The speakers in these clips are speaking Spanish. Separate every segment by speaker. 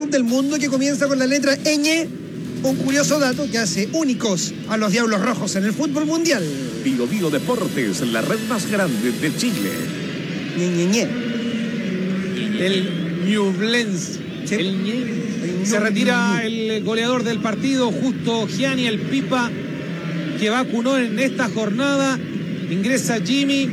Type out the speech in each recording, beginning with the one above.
Speaker 1: club del mundo que comienza con la letra ñ. Un curioso dato que hace únicos a los Diablos Rojos en el fútbol mundial.
Speaker 2: Bio Bio Deportes, la red más grande de Chile.
Speaker 1: Ñe.
Speaker 3: El Ñublense.
Speaker 1: Sí.
Speaker 3: Se retira el goleador del partido, Justo Gianni, el Pipa, que vacunó en esta jornada. Ingresa Jimmy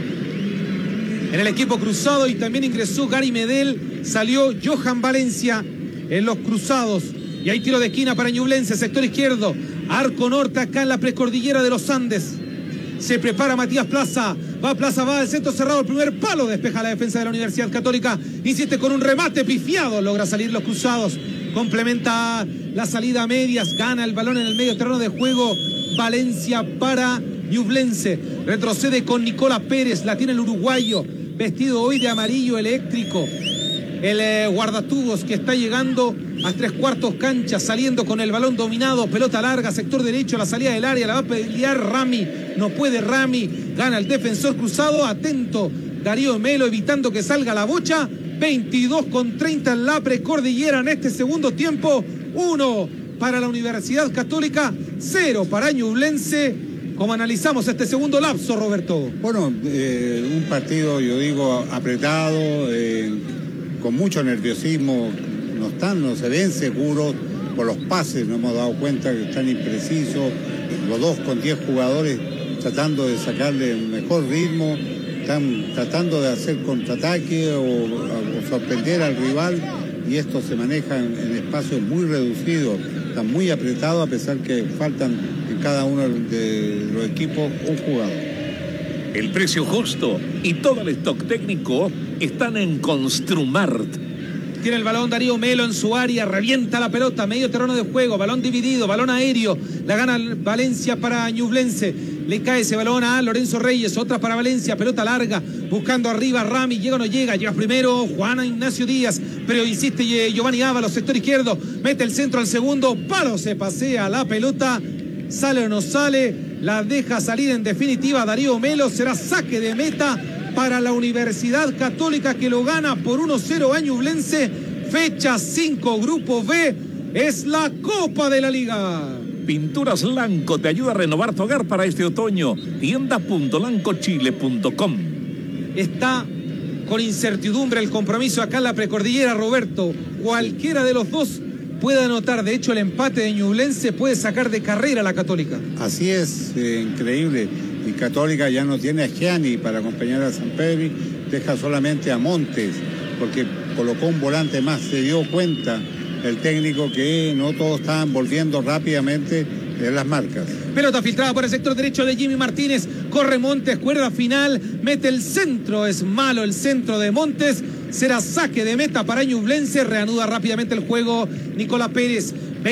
Speaker 3: en el equipo cruzado y también ingresó Gary Medel. Salió Johan Valencia en los cruzados. Y hay tiro de esquina para Ñublense, sector izquierdo. Arco norte acá en la precordillera de los Andes. Se prepara Matías Plaza. Va al centro cerrado, el primer palo. Despeja la defensa de la Universidad Católica. Insiste con un remate pifiado. Logra salir los cruzados. Complementa la salida a medias. Gana el balón en el medio terreno de juego. Valencia para Ñublense. Retrocede con Nicola Pérez. La tiene el uruguayo. Vestido hoy de amarillo eléctrico. El guardatubos que está llegando a 3/4 cancha, saliendo con el balón dominado, pelota larga, sector derecho, la salida del área, la va a pelear Rami, no puede Rami, gana el defensor cruzado, atento Darío Melo, evitando que salga la bocha. 22:30 en la precordillera en este segundo tiempo, 1 para la Universidad Católica, 0 para Ñublense. ¿Cómo analizamos este segundo lapso, Roberto?
Speaker 4: Bueno, un partido, yo digo, apretado, con mucho nerviosismo, no se ven seguros por los pases, nos hemos dado cuenta que están imprecisos, los dos con 10 jugadores tratando de sacarle un mejor ritmo, están tratando de hacer contraataque o sorprender al rival, y esto se maneja en espacios muy reducidos, están muy apretados a pesar que faltan en cada uno de los equipos un jugador.
Speaker 2: El precio justo y todo el stock técnico están en Construmart.
Speaker 3: Tiene el balón Darío Melo en su área, revienta la pelota, medio terreno de juego, balón dividido, balón aéreo, la gana Valencia para Ñublense, le cae ese balón a Lorenzo Reyes, otra para Valencia, pelota larga, buscando arriba Rami, llega o no llega, llega primero Juan Ignacio Díaz, pero insiste Giovanni Ábalos, sector izquierdo, mete el centro al segundo palo, se pasea la pelota, sale o no sale, la deja salir en definitiva Darío Melo, será saque de meta para la Universidad Católica, que lo gana por 1-0 a Ñublense. Fecha 5, Grupo B, es la Copa de la Liga.
Speaker 2: Pinturas Lanco te ayuda a renovar tu hogar para este otoño. Tienda.lancochile.com.
Speaker 3: Está con incertidumbre el compromiso acá en la precordillera, Roberto. Cualquiera de los dos puede anotar. De hecho, el empate de Ñublense puede sacar de carrera a la Católica.
Speaker 4: Así es, increíble. Y Católica ya no tiene a Gianni para acompañar a Sampedri, deja solamente a Montes, porque colocó un volante más. Se dio cuenta el técnico que no todos estaban volviendo rápidamente en las marcas.
Speaker 3: Pelota filtrada por el sector derecho de Jimmy Martínez, corre Montes, cuerda final, mete el centro, es malo el centro de Montes, será saque de meta para Ñublense, reanuda rápidamente el juego Nicola Pérez.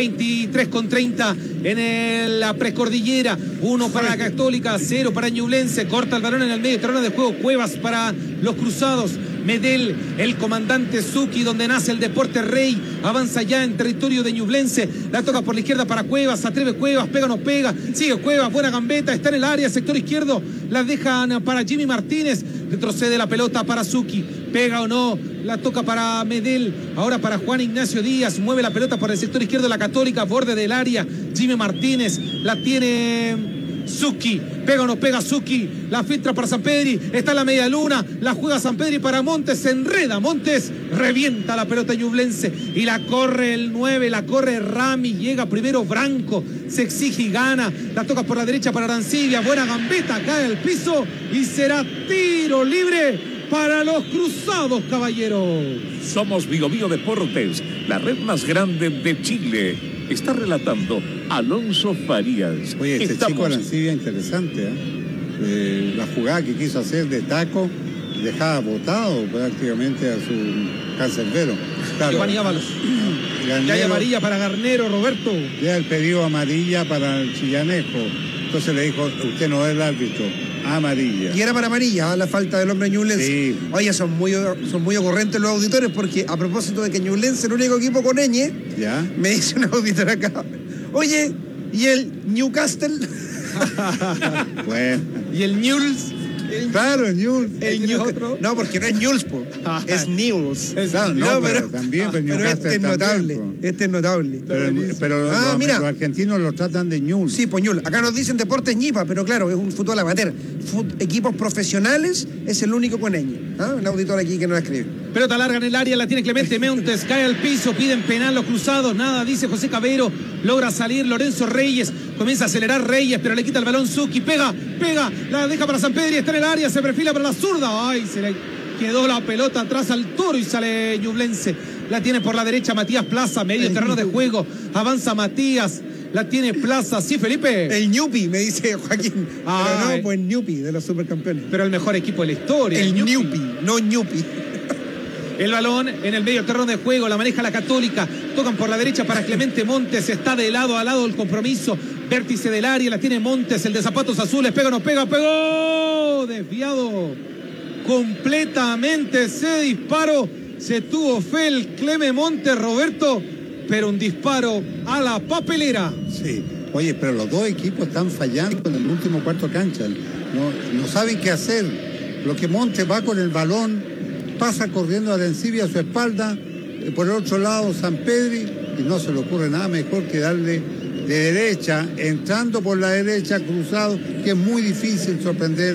Speaker 3: 23:30 en la precordillera, 1 para la Católica, 0 para Ñublense, corta el balón en el medio terreno de juego, Cuevas para los cruzados, Medel, el comandante Zucchi, donde nace el deporte rey, avanza ya en territorio de Ñublense, la toca por la izquierda para Cuevas, atreve Cuevas, pega o no pega, sigue Cuevas, buena gambeta, está en el área, sector izquierdo, la dejan para Jimmy Martínez, retrocede la pelota para Zucchi, pega o no, la toca para Medel, ahora para Juan Ignacio Díaz, mueve la pelota por el sector izquierdo de la Católica, borde del área, Jimmy Martínez, la tiene Zucchi, pega o no pega Zucchi, la filtra para Sampedri, está en la media luna, la juega Sampedri para Montes, se enreda Montes, revienta la pelota Ñublense y la corre el 9, la corre Rami, llega primero Branco, se exige y gana, la toca por la derecha para Arancibia, buena gambeta, cae al piso y será tiro libre para los cruzados, caballeros.
Speaker 2: Somos Bio Bio Deportes, la red más grande de Chile. Está relatando Alonso Farías.
Speaker 4: Oye, este chico Arancibia interesante, ¿eh? La jugada que quiso hacer de taco dejaba botado prácticamente a su cancerbero. Claro.
Speaker 3: Giovanni Ábalos. Ya hay amarilla para Garnero, Roberto.
Speaker 4: Ya el pedido amarilla para el Chillanejo. Entonces le dijo, usted no es el árbitro, amarilla.
Speaker 1: Y era para amarilla, la falta del hombre Ñublense.
Speaker 4: Sí.
Speaker 1: Oye, son muy ocurrentes los auditores, porque a propósito de que Ñublense es el único equipo con ñ,
Speaker 4: ¿Ya?
Speaker 1: me dice un auditor acá, oye, ¿y el Newcastle?
Speaker 4: Bueno.
Speaker 3: Y el Newell's,
Speaker 4: Claro, el Newell's.
Speaker 1: No, porque no es Newell's, po. Es Newell's.
Speaker 4: Claro, no, pero también, pero
Speaker 1: este es notable. Este es notable.
Speaker 4: Pero
Speaker 1: mira,
Speaker 4: los argentinos lo tratan de Newell's.
Speaker 1: Sí, pues Newell's. Acá nos dicen Deportes Ñipa, pero claro, es un fútbol amateur. Equipos profesionales es el único con ñ. Un auditor aquí que nos escribe.
Speaker 3: Pelota larga en el área, la tiene Clemente Montes, cae al piso, piden penal los cruzados, nada, dice José Cabero, logra salir Lorenzo Reyes, comienza a acelerar Reyes, pero le quita el balón Zucchi, pega, la deja para Sampedri, está en el área, se perfila para la zurda, ay, se le quedó la pelota atrás al Toro y sale Ñublense, la tiene por la derecha Matías Plaza, medio terreno de juego, avanza Matías, la tiene Plaza, sí, Felipe.
Speaker 1: El Ñupi, me dice Joaquín. Pero no, pues Ñupi, de los supercampeones.
Speaker 3: Pero el mejor equipo de la historia.
Speaker 1: El Ñupi, no Ñupi.
Speaker 3: El balón en el medio terreno de juego, la maneja la Católica, tocan por la derecha para Clemente Montes, está de lado a lado el compromiso, vértice del área, la tiene Montes, el de zapatos azules, pega, no pega, pegó, desviado completamente ese disparo, se tuvo fe el Clemente Montes, Roberto, pero un disparo a la papelera.
Speaker 4: Sí, oye, pero los dos equipos están fallando en el último cuarto de cancha, no saben qué hacer, lo que Montes va con el balón, pasa corriendo a Arencibia a su espalda, por el otro lado Sampedri, y no se le ocurre nada mejor que darle de derecha, entrando por la derecha, cruzado, que es muy difícil sorprender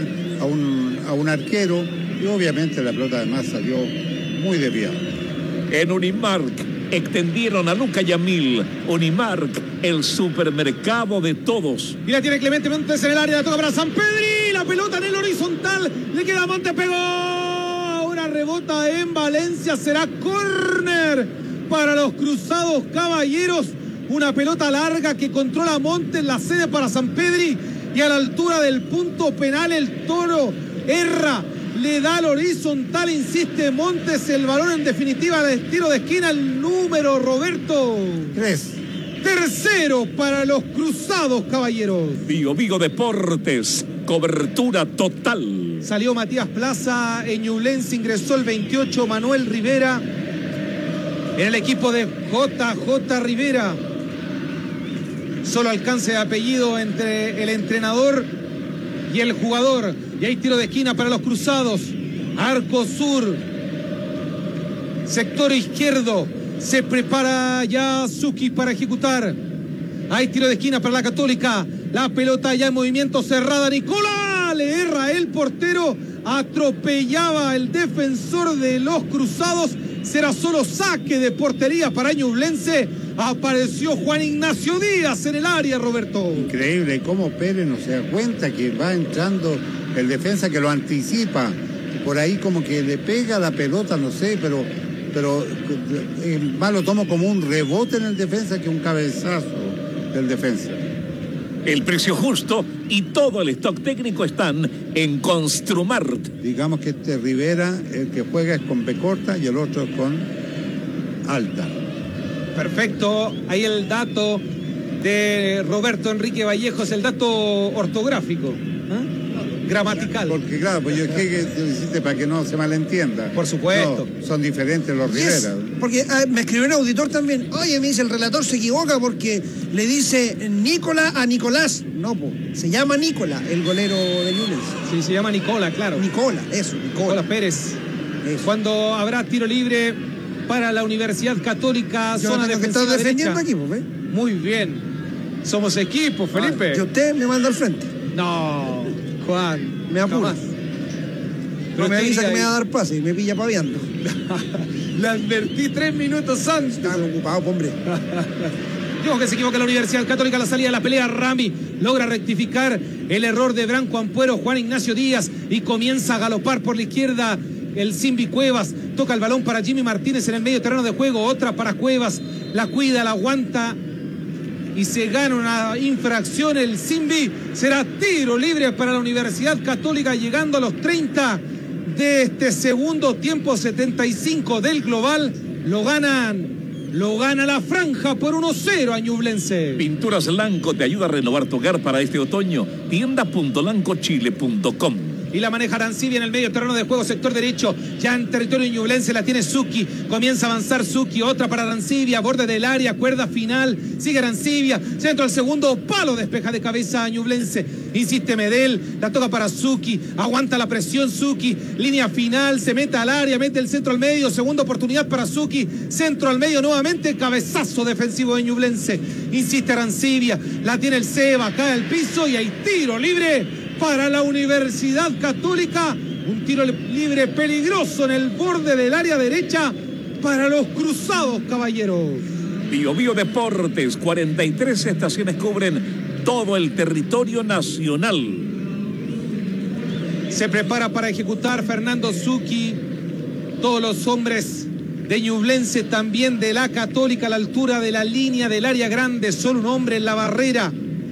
Speaker 4: a un arquero, y obviamente la pelota además salió muy desviada.
Speaker 2: En Unimark extendieron a Luca Yamil. Unimark, el supermercado de todos.
Speaker 3: Y la tiene Clemente Montes en el área, la toca para Sampedri, la pelota en el horizontal, le queda Montes, pegó. Rebota en Valencia, será córner para los Cruzados Caballeros, una pelota larga que controla Montes, la cede para Sampedri y a la altura del punto penal el Toro erra, le da al horizontal, insiste Montes, el balón en definitiva de tiro de esquina, el número Roberto
Speaker 4: 3.
Speaker 3: Tercero para los Cruzados Caballeros.
Speaker 2: Bio Deportes, cobertura total.
Speaker 3: Salió Matías Plaza, en Ñublense ingresó el 28 Manuel Rivera en el equipo de JJ Rivera. Solo alcance de apellido entre el entrenador y el jugador. Y hay tiro de esquina para los Cruzados. Arco sur, sector izquierdo. Se prepara ya Zucchi para ejecutar. Hay tiro de esquina para la Católica. La pelota ya en movimiento, cerrada. Nicolás le erra el portero. Atropellaba el defensor de los Cruzados. Será solo saque de portería para Ñublense. Apareció Juan Ignacio Díaz en el área, Roberto.
Speaker 4: Increíble cómo Pérez no se da cuenta que va entrando el defensa, que lo anticipa. Por ahí como que le pega la pelota, no sé, pero más lo tomo como un rebote en el defensa que un cabezazo del defensa.
Speaker 2: El precio justo y todo el stock técnico están en Construmart.
Speaker 4: Digamos que Rivera, el que juega es con B corta y el otro es con alta.
Speaker 3: Perfecto, ahí el dato de Roberto Enrique Vallejos, el dato ortográfico, gramatical.
Speaker 4: Porque claro, pues yo que lo hiciste para que no se malentienda.
Speaker 3: Por supuesto.
Speaker 4: No, son diferentes los Rivera.
Speaker 1: Porque me escribió un auditor también. Oye, me dice, el relator se equivoca porque le dice Nicola a Nicolás. No, se llama Nicola, el golero de Ñublense.
Speaker 3: Sí, se llama Nicola, claro.
Speaker 1: Nicola Pérez.
Speaker 3: Eso. Cuando habrá tiro libre para la Universidad Católica,
Speaker 1: yo
Speaker 3: zona defensiva
Speaker 1: que defendiendo
Speaker 3: derecha.
Speaker 1: Aquí,
Speaker 3: Muy bien. Somos equipo, Felipe.
Speaker 1: Que usted me manda al frente.
Speaker 3: No, Juan.
Speaker 1: Me apura. No me avisa que me va a dar pase y me pilla paviando.
Speaker 3: Le advertí 3 minutos antes.
Speaker 1: Estaba ocupado, hombre.
Speaker 3: Digo que se equivoca la Universidad Católica, la salida de la pelea. Rami logra rectificar el error de Branco Ampuero, Juan Ignacio Díaz, y comienza a galopar por la izquierda el Simbi Cuevas. Toca el balón para Jimmy Martínez en el medio terreno de juego. Otra para Cuevas. La cuida, la aguanta y se gana una infracción el Simbi. Será tiro libre para la Universidad Católica, llegando a los 30 de este segundo tiempo, 75 del global. Lo gana la franja por 1-0 a Ñublense.
Speaker 2: Pinturas Lanco te ayuda a renovar tu hogar para este otoño. Tienda.lancochile.com.
Speaker 3: Y la maneja Arancibia en el medio terreno de juego, sector derecho, ya en territorio ñublense, la tiene Zucchi, comienza a avanzar Zucchi, otra para Arancibia, borde del área, cuerda final, sigue Arancibia, centro al segundo palo, despeja de cabeza a Ñublense, insiste Medel, la toca para Zucchi, aguanta la presión Zucchi, línea final, se mete al área, mete el centro al medio, segunda oportunidad para Zucchi, centro al medio nuevamente, cabezazo defensivo de Ñublense, insiste Arancibia, la tiene el Seba, cae al piso y hay tiro libre para la Universidad Católica, un tiro libre peligroso en el borde del área derecha para los Cruzados, caballeros.
Speaker 2: Bio Bio Deportes, 43 estaciones cubren todo el territorio nacional.
Speaker 3: Se prepara para ejecutar Fernando Zucchi, todos los hombres de Ñublense, también de la Católica, a la altura de la línea del área grande, solo un hombre en la barrera,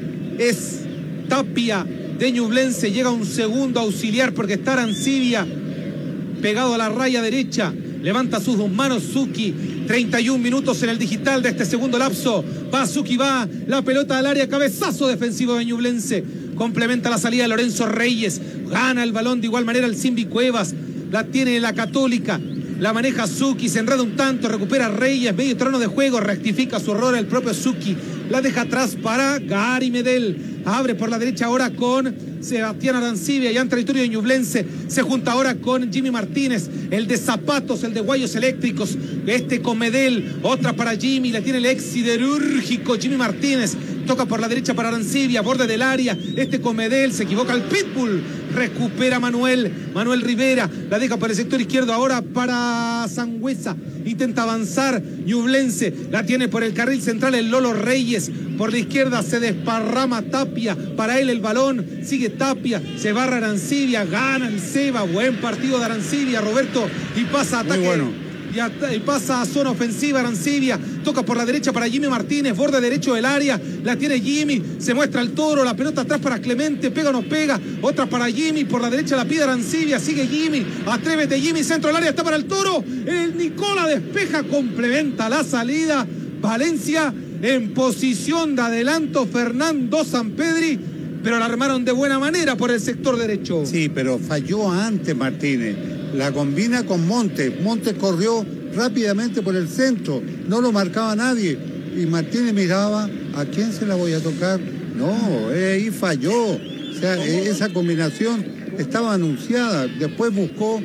Speaker 3: es Tapia de Ñublense, llega un segundo auxiliar porque está Arancibia pegado a la raya derecha, levanta sus dos manos Zucchi, 31 minutos en el digital de este segundo lapso, va Zucchi, va la pelota al área, cabezazo defensivo de Ñublense, complementa la salida de Lorenzo Reyes, gana el balón de igual manera el Simbi Cuevas, la tiene la Católica, la maneja Zucchi, se enreda un tanto, recupera Reyes, medio terreno de juego, rectifica su error el propio Zucchi, la deja atrás para Gary Medel, abre por la derecha ahora con Sebastián Arancibia, ya en territorio de Ñublense, se junta ahora con Jimmy Martínez, el de zapatos, el de guayos eléctricos, este con Medel, otra para Jimmy, la tiene el ex siderúrgico Jimmy Martínez, toca por la derecha para Arancibia, borde del área, este con Medel, se equivoca el Pitbull, recupera Manuel Rivera, la deja por el sector izquierdo ahora para Sangüesa, intenta avanzar Ñublense, la tiene por el carril central el Lolo Reyes, por la izquierda se desparrama Tapia, para él el balón, sigue Tapia, se barra Arancibia, gana el Seba, buen partido de Arancibia, Roberto, y pasa a ataque. Muy bueno. Y pasa a zona ofensiva Arancibia, toca por la derecha para Jimmy Martínez, borde derecho del área, la tiene Jimmy, se muestra el Toro, la pelota atrás para Clemente, pega o no pega, otra para Jimmy, por la derecha la pide Arancibia, sigue Jimmy, atrévete Jimmy, centro del área, está para el Toro, el Nicola despeja, complementa la salida, Valencia en posición de adelanto, Fernando Sampedri, pero la armaron de buena manera por el sector derecho.
Speaker 4: Sí, pero falló antes Martínez. La combina con Montes. Montes corrió rápidamente por el centro. No lo marcaba nadie. Y Martínez miraba, ¿a quién se la voy a tocar? No, ahí falló. O sea, esa combinación estaba anunciada. Después buscó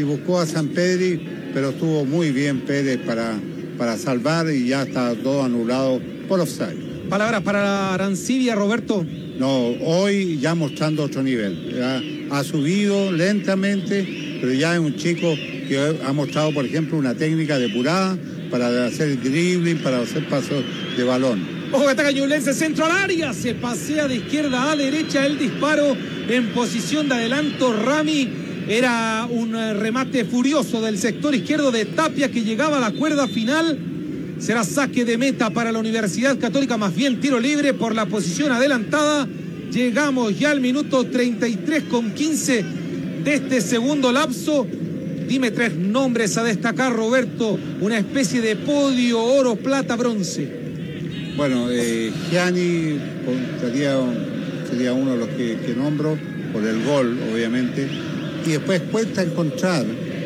Speaker 4: a Sampedri, pero estuvo muy bien Pérez para salvar y ya está todo anulado por offside.
Speaker 3: Palabras para Arancibia, Roberto.
Speaker 4: No, hoy ya mostrando otro nivel. Ya ha subido lentamente, pero ya es un chico que ha mostrado, por ejemplo, una técnica depurada para hacer dribbling, para hacer pasos de balón.
Speaker 3: Ojo que ataca Ñublense, centro al área, se pasea de izquierda a derecha el disparo en posición de adelanto. Rami, era un remate furioso del sector izquierdo de Tapia que llegaba a la cuerda final. Será saque de meta para la Universidad Católica, más bien tiro libre por la posición adelantada. Llegamos ya al minuto 33:15 de este segundo lapso. Dime 3 nombres a destacar, Roberto. Una especie de podio, oro, plata, bronce.
Speaker 4: Bueno, Gianni sería uno de los que nombro por el gol, obviamente. Y después cuesta encontrar.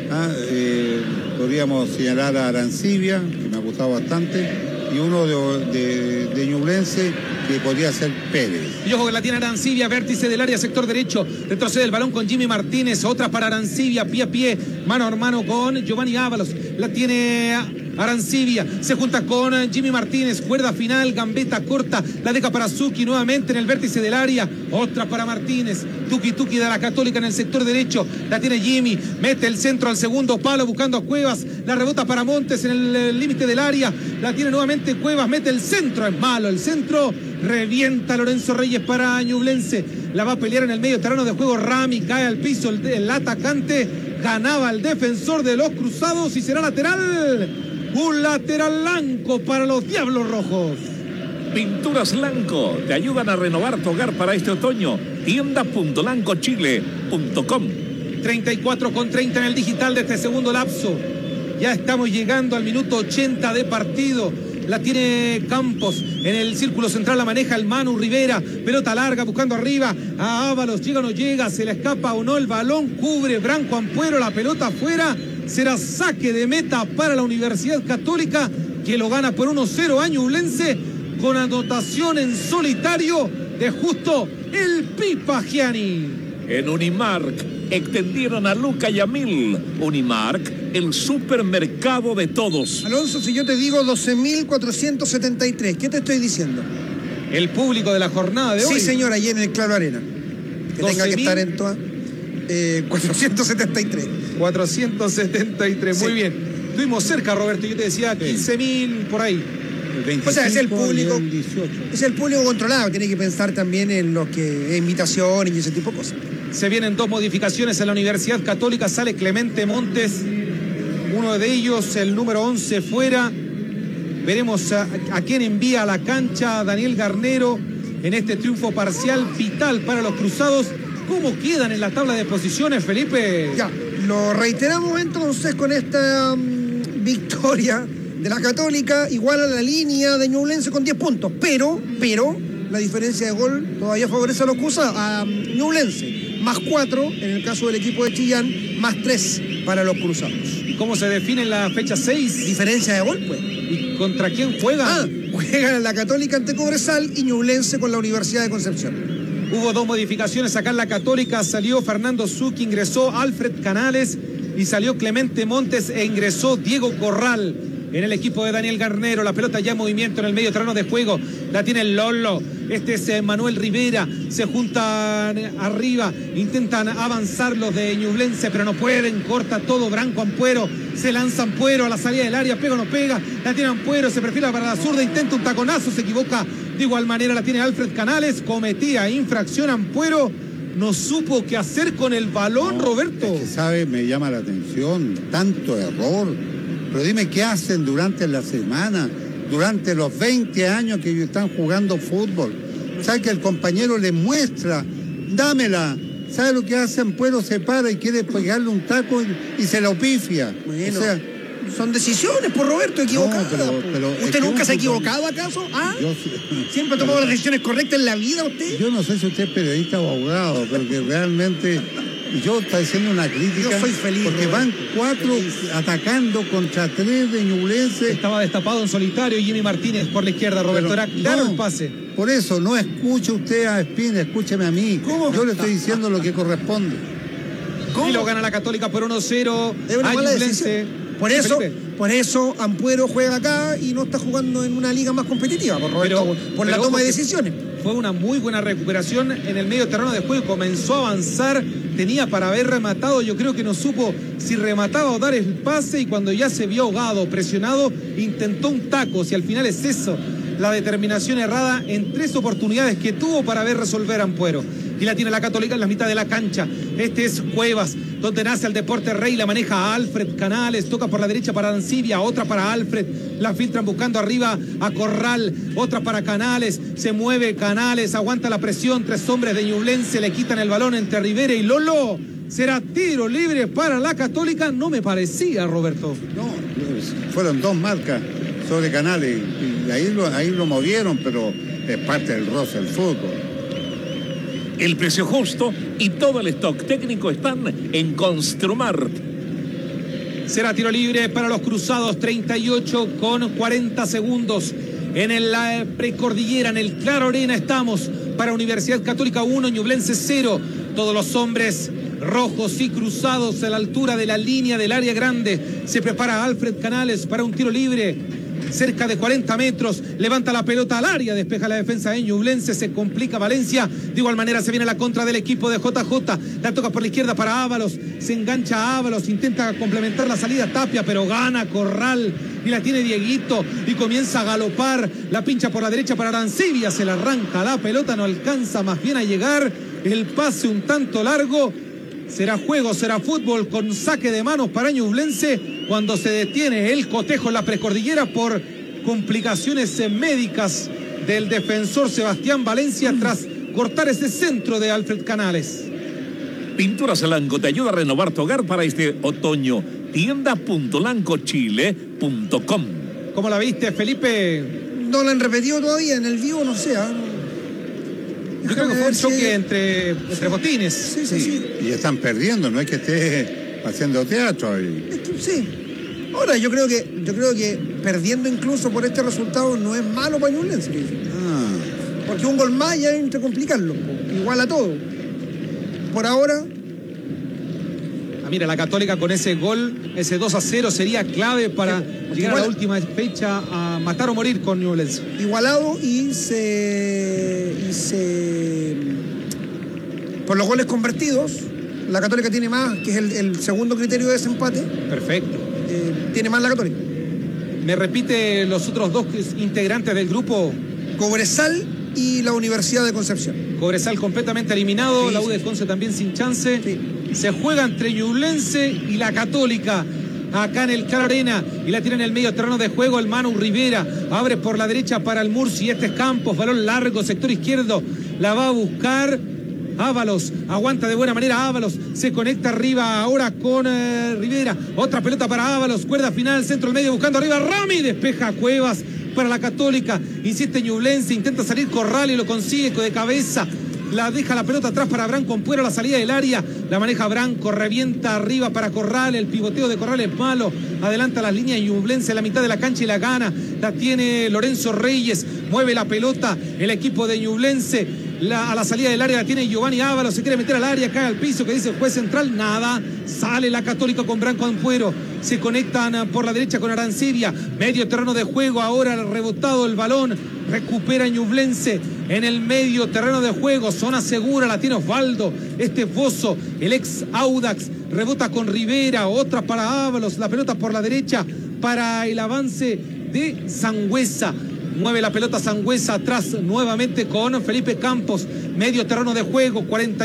Speaker 4: Podríamos señalar a Arancibia, que me ha gustado bastante, y uno de Ñublense, que podría ser Pérez.
Speaker 3: Y ojo que la tiene Arancibia, vértice del área, sector derecho, retrocede el balón con Jimmy Martínez, otra para Arancibia, pie a pie, mano a mano con Giovanni Ábalos, la tiene Arancibia, se junta con Jimmy Martínez, cuerda final, gambeta corta, la deja para Zucchi nuevamente en el vértice del área, otra para Martínez, Tuki de la Católica en el sector derecho, la tiene Jimmy, mete el centro al segundo palo buscando a Cuevas, la rebota para Montes en el límite del área, la tiene nuevamente Cuevas, mete el centro, es malo el centro, revienta Lorenzo Reyes para Ñublense, la va a pelear en el medio terreno de juego Rami, cae al piso el atacante, ganaba el defensor de los Cruzados y será lateral. Un lateral Lanco para los Diablos Rojos.
Speaker 2: Pinturas Lanco te ayudan a renovar tu hogar para este otoño. Tienda.lancochile.com.
Speaker 3: 34:30 en el digital de este segundo lapso. Ya estamos llegando al minuto 80 de partido. La tiene Campos en el círculo central, la maneja el Manu Rivera, pelota larga buscando arriba a Ábalos, llega o no llega, se le escapa o no el balón, cubre Branco Ampuero, la pelota afuera. Será saque de meta para la Universidad Católica, que lo gana por 1-0 a Ñublense, con anotación en solitario de Justo el Pipa Gianni.
Speaker 2: En Unimark extendieron a Luca y a Mil. Unimark, el supermercado de todos.
Speaker 1: Alonso, si yo te digo 12.473, ¿qué te estoy diciendo?
Speaker 3: El público de la jornada de hoy.
Speaker 1: Sí, señor, allí en el Claro Arena. Que tenga que estar en toda 473.
Speaker 3: 473, muy
Speaker 1: Sí.
Speaker 3: bien. Estuvimos cerca, Roberto, yo te decía 15.000 por ahí.
Speaker 4: El 25,
Speaker 1: O sea, es el público.
Speaker 4: y el 18.
Speaker 1: Es el público controlado, tiene que pensar también en lo que invitaciones y ese tipo de cosas.
Speaker 3: Se vienen 2 modificaciones en la Universidad Católica. Sale Clemente Montes, uno de ellos, el número 11 fuera. Veremos a quién envía a la cancha Daniel Garnero en este triunfo parcial vital para los cruzados. ¿Cómo quedan en la tabla de posiciones, Felipe?
Speaker 1: Ya, lo reiteramos entonces con esta victoria de la Católica, igual a la línea de Ñublense con 10 puntos. Pero, la diferencia de gol todavía favorece a los cruzados, a Ñublense. Más 4 en el caso del equipo de Chillán, más 3 para los cruzados.
Speaker 3: ¿Y cómo se define en la fecha 6?
Speaker 1: Diferencia de gol, pues.
Speaker 3: ¿Y contra quién juegan?
Speaker 1: Juegan la Católica ante Cobresal y Ñublense con la Universidad de Concepción.
Speaker 3: Hubo 2 modificaciones acá en la Católica. Salió Fernando Zucchi, ingresó Alfred Canales y salió Clemente Montes e ingresó Diego Corral en el equipo de Daniel Garnero. La pelota ya en movimiento en el medio terreno de juego. La tiene el Lolo. Este es Manuel Rivera. Se juntan arriba. Intentan avanzar los de Ñublense, pero no pueden. Corta todo Branco Ampuero. Se lanza Ampuero a la salida del área. Pega o no pega. La tiene Ampuero. Se perfila para la zurda. Intenta un taconazo. Se equivoca. De igual manera la tiene Alfred Canales. Cometía infracción Ampuero. No supo qué hacer con el balón, Roberto.
Speaker 4: Es que, ¿sabe? Me llama la atención. Tanto error. Pero dime, ¿qué hacen durante la semana? Durante los 20 años que ellos están jugando fútbol. ¿Sabe que el compañero le muestra? Dámela. ¿Sabe lo que hace Ampuero? Se para y quiere pegarle un taco y se lo pifia.
Speaker 1: Bueno,
Speaker 4: o sea,
Speaker 1: son decisiones, por Roberto, equivocadas.
Speaker 4: pero es
Speaker 1: ¿Usted
Speaker 4: que
Speaker 1: nunca
Speaker 4: un
Speaker 1: se ha
Speaker 4: fútbol-
Speaker 1: equivocado acaso?
Speaker 4: yo
Speaker 1: ¿Siempre ha tomado las decisiones correctas en la vida usted?
Speaker 4: Yo no sé si usted es periodista o abogado, pero que realmente yo estoy haciendo una crítica.
Speaker 1: Yo soy feliz,
Speaker 4: porque
Speaker 1: Roberto.
Speaker 4: van 4 atacando contra 3 de Ñublense.
Speaker 3: Estaba destapado en solitario Jimmy Martínez por la izquierda, Roberto.
Speaker 4: Pero
Speaker 3: Era claro
Speaker 4: no,
Speaker 3: el pase.
Speaker 4: Por eso, no escuche usted a Espina, escúcheme a mí.
Speaker 1: ¿Cómo?
Speaker 4: Yo le estoy diciendo lo que corresponde.
Speaker 3: Y lo gana la Católica por 1-0.
Speaker 1: Es una
Speaker 3: a
Speaker 1: mala
Speaker 3: Ñublense.
Speaker 1: decisión.
Speaker 3: Felipe.
Speaker 1: Por eso Ampuero juega acá y no está jugando en una liga más competitiva, por Roberto, por la
Speaker 3: pero
Speaker 1: toma de
Speaker 3: ojo que
Speaker 1: decisiones.
Speaker 3: Fue una muy buena recuperación en el medio terreno de juego. Comenzó a avanzar. Tenía para haber rematado. Yo creo que no supo si remataba o dar el pase. Y cuando ya se vio ahogado, presionado, intentó un taco. Si al final es eso, la determinación errada en 3 oportunidades que tuvo para ver resolver Ampuero. Y la tiene la Católica en la mitad de la cancha. Este es Cuevas, donde nace el Deporte Rey. La maneja Alfred Canales. Toca por la derecha para Arancibia. Otra para Alfred. La filtran buscando arriba a Corral. Otra para Canales. Se mueve Canales. Aguanta la presión. 3 hombres de Ñublense le quitan el balón entre Rivera y Lolo. Será tiro libre para la Católica. No me parecía, Roberto.
Speaker 4: No, fueron 2 marcas sobre Canales y ahí lo movieron, pero es parte del roce del fútbol.
Speaker 2: El precio justo y todo el stock técnico están en Construmart.
Speaker 3: Será tiro libre para los cruzados, 38 con 40 segundos. En la precordillera, en el Claro Arena estamos para Universidad Católica 1, Ñublense 0. Todos los hombres rojos y cruzados a la altura de la línea del área grande. Se prepara Alfred Canales para un tiro libre. Cerca de 40 metros, levanta la pelota al área, despeja la defensa de Ñublense, se complica Valencia, de igual manera se viene la contra del equipo de JJ, la toca por la izquierda para Ábalos, se engancha Ábalos, intenta complementar la salida Tapia, pero gana Corral y la tiene Dieguito y comienza a galopar, la pincha por la derecha para Arancibia, se la arranca la pelota, no alcanza más bien a llegar, el pase un tanto largo. Será juego, será fútbol con saque de manos para Ñublense cuando se detiene el cotejo en la precordillera por complicaciones médicas del defensor Sebastián Valencia tras cortar ese centro de Alfred Canales.
Speaker 2: Pinturas Lanco te ayuda a renovar tu hogar para este otoño. Tienda.lancochile.com.
Speaker 3: ¿Cómo la viste, Felipe?
Speaker 1: No lo han repetido todavía en el vivo, no sé.
Speaker 3: Yo creo que fue un choque entre botines.
Speaker 1: Sí.
Speaker 4: Y están perdiendo, no es que esté haciendo teatro ahí.
Speaker 1: Es que sí. Ahora, yo creo que perdiendo incluso por este resultado no es malo para Ñublense. Porque un gol más ya entra a complicarlo, igual a todo. Por ahora...
Speaker 3: Mira, la Católica con ese gol, ese 2-0 sería clave para llegar a la última fecha a matar o morir con Ñublense.
Speaker 1: Igualado y por los goles convertidos, la Católica tiene más, que es el segundo criterio de desempate.
Speaker 3: Perfecto.
Speaker 1: Tiene más la Católica.
Speaker 3: ¿Me repite los otros dos integrantes del grupo?
Speaker 1: Cobresal y la Universidad de Concepción.
Speaker 3: Cobresal completamente eliminado,
Speaker 1: Sí,
Speaker 3: la U de Conce también sin chance.
Speaker 1: Sí.
Speaker 3: Se juega entre Ñublense y la Católica. Acá en el Claro Arena y la tiene en el medio terreno de juego el Manu Rivera. Abre por la derecha para el Murci. Este es Campos, balón largo, sector izquierdo. La va a buscar Ábalos. Aguanta de buena manera Ábalos. Se conecta arriba ahora con Rivera. Otra pelota para Ábalos. Cuerda final, centro al medio buscando arriba. Rami despeja a Cuevas para la Católica. Insiste Ñublense, intenta salir Corral y lo consigue de cabeza. La deja la pelota atrás para Branco Ampuero, la salida del área, la maneja Branco, revienta arriba para Corral, el pivoteo de Corral es malo, adelanta las líneas Ñublense a la mitad de la cancha y la gana, la tiene Lorenzo Reyes, mueve la pelota el equipo de Ñublense, a la salida del área la tiene Giovanni Ábalos, se quiere meter al área, cae al piso, que dice el juez central, nada, sale la Católica con Branco Ampuero, se conectan por la derecha con Arancibia, medio terreno de juego, ahora rebotado el balón, recupera Ñublense en el medio terreno de juego, zona segura, la tiene Osvaldo, este Bozo, el ex Audax, rebota con Rivera, otra para Ábalos, la pelota por la derecha para el avance de Sangüesa. Mueve la pelota Sangüesa atrás nuevamente con Felipe Campos. Medio terreno de juego,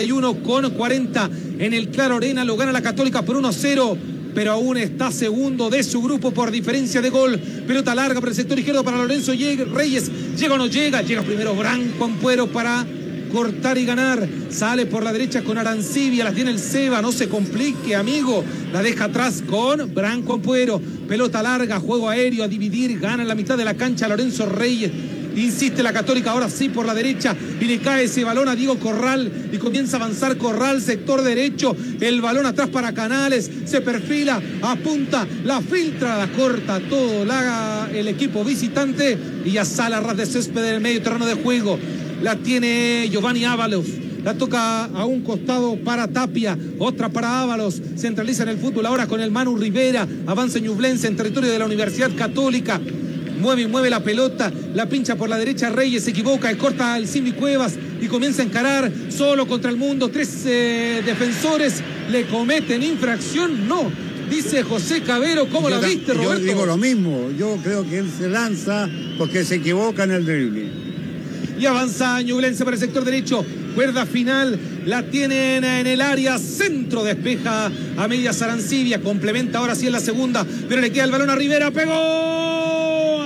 Speaker 3: 41-40 en el Claro Arena. Lo gana la Católica por 1-0, pero aún está segundo de su grupo por diferencia de gol. Pelota larga por el sector izquierdo para Lorenzo Reyes. ¿Llega o no llega? Llega primero Branco Ampuero para cortar y ganar. Sale por la derecha con Arancibia, la tiene el Seba, no se complique, amigo. La deja atrás con Branco Ampuero. Pelota larga, juego aéreo a dividir, gana en la mitad de la cancha Lorenzo Reyes. Insiste la Católica, ahora sí por la derecha, y le cae ese balón a Diego Corral y comienza a avanzar Corral, sector derecho, el balón atrás para Canales, se perfila, apunta, la filtra, la corta, todo la haga el equipo visitante y ya sale a ras de césped en el medio terreno de juego. La tiene Giovanni Ábalos, la toca a un costado para Tapia, otra para Ábalos, centraliza en el fútbol ahora con el Manu Rivera, avanza Ñublense en territorio de la Universidad Católica. Mueve la pelota, la pincha por la derecha Reyes, se equivoca, corta el Simi Cuevas y comienza a encarar solo contra el mundo. 3 defensores le cometen infracción, no, dice José Cabero. ¿Cómo la viste, Roberto?
Speaker 4: Yo digo lo mismo, yo creo que él se lanza porque se equivoca en el drible.
Speaker 3: Y avanza Ñublense para el sector derecho, cuerda final, la tienen en el área, centro, despeja a media Arancibia, complementa ahora sí en la segunda, pero le queda el balón a Rivera, pegó,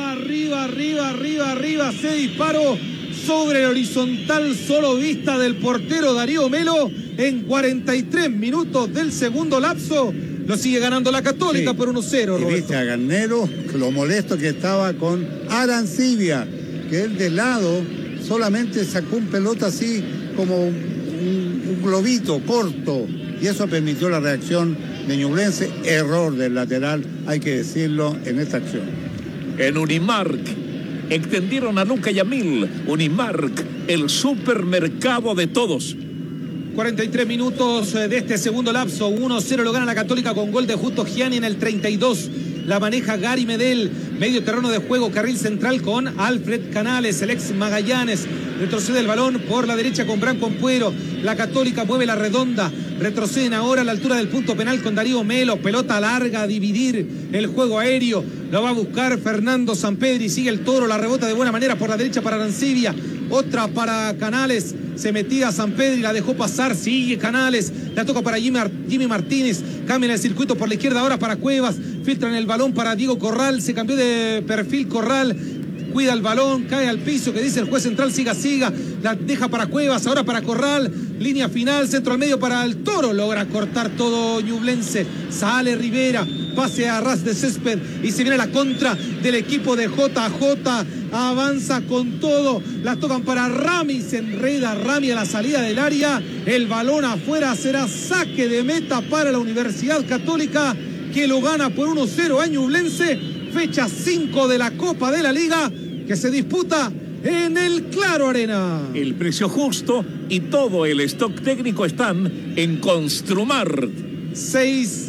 Speaker 3: arriba, se disparó sobre el horizontal, solo vista del portero Darío Melo en 43 minutos del segundo lapso. Lo sigue ganando la Católica por 1-0, Roberto.
Speaker 4: Y viste a Garnero, lo molesto que estaba con Arancibia, que él de lado solamente sacó un pelota así como un globito corto, y eso permitió la reacción de Ñublense. Error del lateral, hay que decirlo, en esta acción.
Speaker 2: En Unimark extendieron a Luca y a Mil. Unimark, el supermercado de todos.
Speaker 3: 43 minutos de este segundo lapso, 1-0 lo gana la Católica con gol de Justo Gianni en el 32. La maneja Gary Medel, medio terreno de juego, carril central con Alfred Canales, el ex Magallanes. Retrocede el balón por la derecha con Branco Ampuero. La Católica mueve la redonda. Retroceden ahora a la altura del punto penal con Darío Melo. Pelota larga a dividir el juego aéreo. Lo va a buscar Fernando Sampedri. Sigue el Toro, la rebota de buena manera por la derecha para Arancibia. Otra para Canales. Se metía Sampedri, la dejó pasar. Sigue Canales. La toca para Jimmy Martínez. Cambia en el circuito por la izquierda ahora para Cuevas. Filtran el balón para Diego Corral. Se cambió de perfil Corral. Cuida el balón, cae al piso, que dice el juez central, siga, la deja para Cuevas, ahora para Corral, línea final, centro al medio para el Toro, logra cortar todo Ñublense, sale Rivera, pase a ras de césped y se viene la contra del equipo de JJ, avanza con todo, la tocan para Rami, se enreda Rami a la salida del área, el balón afuera, será saque de meta para la Universidad Católica, que lo gana por 1-0 a Ñublense, fecha 5 de la Copa de la Liga, que se disputa en el Claro Arena.
Speaker 2: El precio justo y todo el stock técnico están en Construmart.
Speaker 3: 6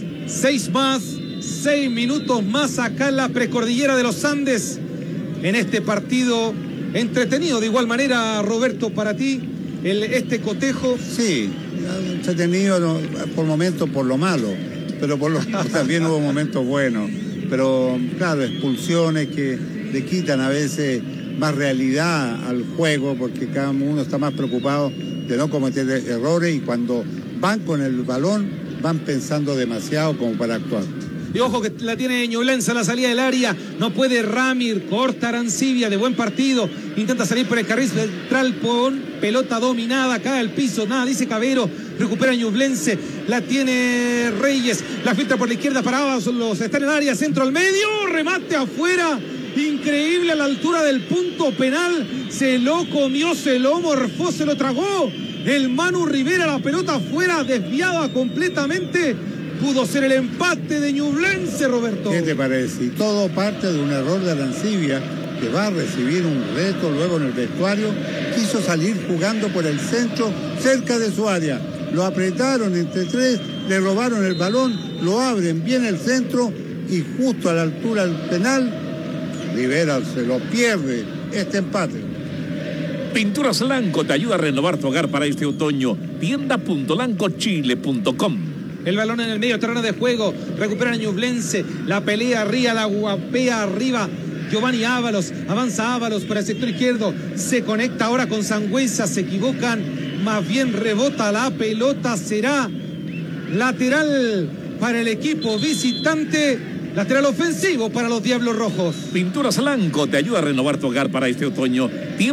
Speaker 3: minutos más acá en la precordillera de los Andes, en este partido entretenido. De igual manera, Roberto, para ti, este cotejo.
Speaker 4: Sí, entretenido por momentos por lo malo, pero también hubo momentos buenos. Pero claro, expulsiones que le quitan a veces más realidad al juego, porque cada uno está más preocupado de no cometer errores, y cuando van con el balón van pensando demasiado como para actuar.
Speaker 3: Y ojo que la tiene Ñublense a la salida del área, no puede Ramir, corta Arancibia, de buen partido, intenta salir por el carril central con pelota dominada, cae al piso, nada, dice Cabero, recupera Ñublense, la tiene Reyes, la filtra por la izquierda para Ábalos, está en el área, centro al medio, remate afuera, increíble a la altura del punto penal, se lo comió, se lo morfó, se lo tragó, el Manu Rivera, la pelota afuera, desviada completamente. Pudo ser el empate de Ñublense, Roberto.
Speaker 4: ¿Qué te parece? Y todo parte de un error de Arancibia, que va a recibir un reto luego en el vestuario. Quiso salir jugando por el centro, cerca de su área. Lo apretaron entre tres, le robaron el balón, lo abren bien el centro y justo a la altura del penal, Rivera se lo pierde este empate.
Speaker 2: Pinturas Lanco te ayuda a renovar tu hogar para este otoño. Tienda.lancochile.com.
Speaker 3: El balón en el medio terreno de juego, recupera a Ñublense, la pelea arriba, la guapea arriba, Giovanni Ábalos, avanza Ábalos para el sector izquierdo, se conecta ahora con Sangüesa, se equivocan, más bien rebota la pelota, será lateral para el equipo visitante, lateral ofensivo para los Diablos Rojos.
Speaker 2: Pinturas Lanco te ayuda a renovar tu hogar para este otoño.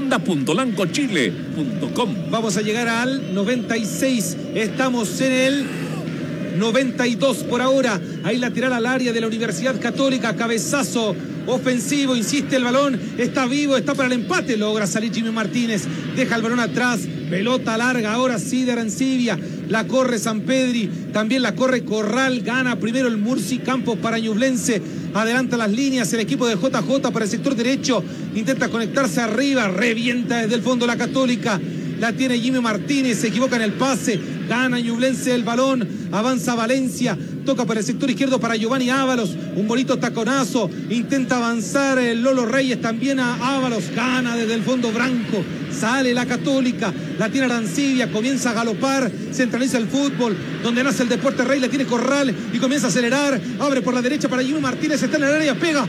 Speaker 2: Tienda.lancochile.com.
Speaker 3: Vamos a llegar al 96, estamos en el 92 por ahora, ahí lateral al área de la Universidad Católica, cabezazo ofensivo, insiste el balón, está vivo, está para el empate, logra salir Jimmy Martínez, deja el balón atrás, pelota larga, ahora sí de Arancibia, la corre Sampedri, también la corre Corral, gana primero el Murci Campos para Ñublense, adelanta las líneas el equipo de JJ para el sector derecho, intenta conectarse arriba, revienta desde el fondo la Católica, la tiene Jimmy Martínez, se equivoca en el pase, gana Ñublense el balón, avanza Valencia, toca por el sector izquierdo para Giovanni Ábalos, un bonito taconazo, intenta avanzar el Lolo Reyes también a Ábalos, gana desde el fondo Branco, sale la Católica, la tiene Arancibia, comienza a galopar, centraliza el fútbol, donde nace el deporte rey, la tiene Corral y comienza a acelerar, abre por la derecha para Jimmy Martínez, está en el área, pegó,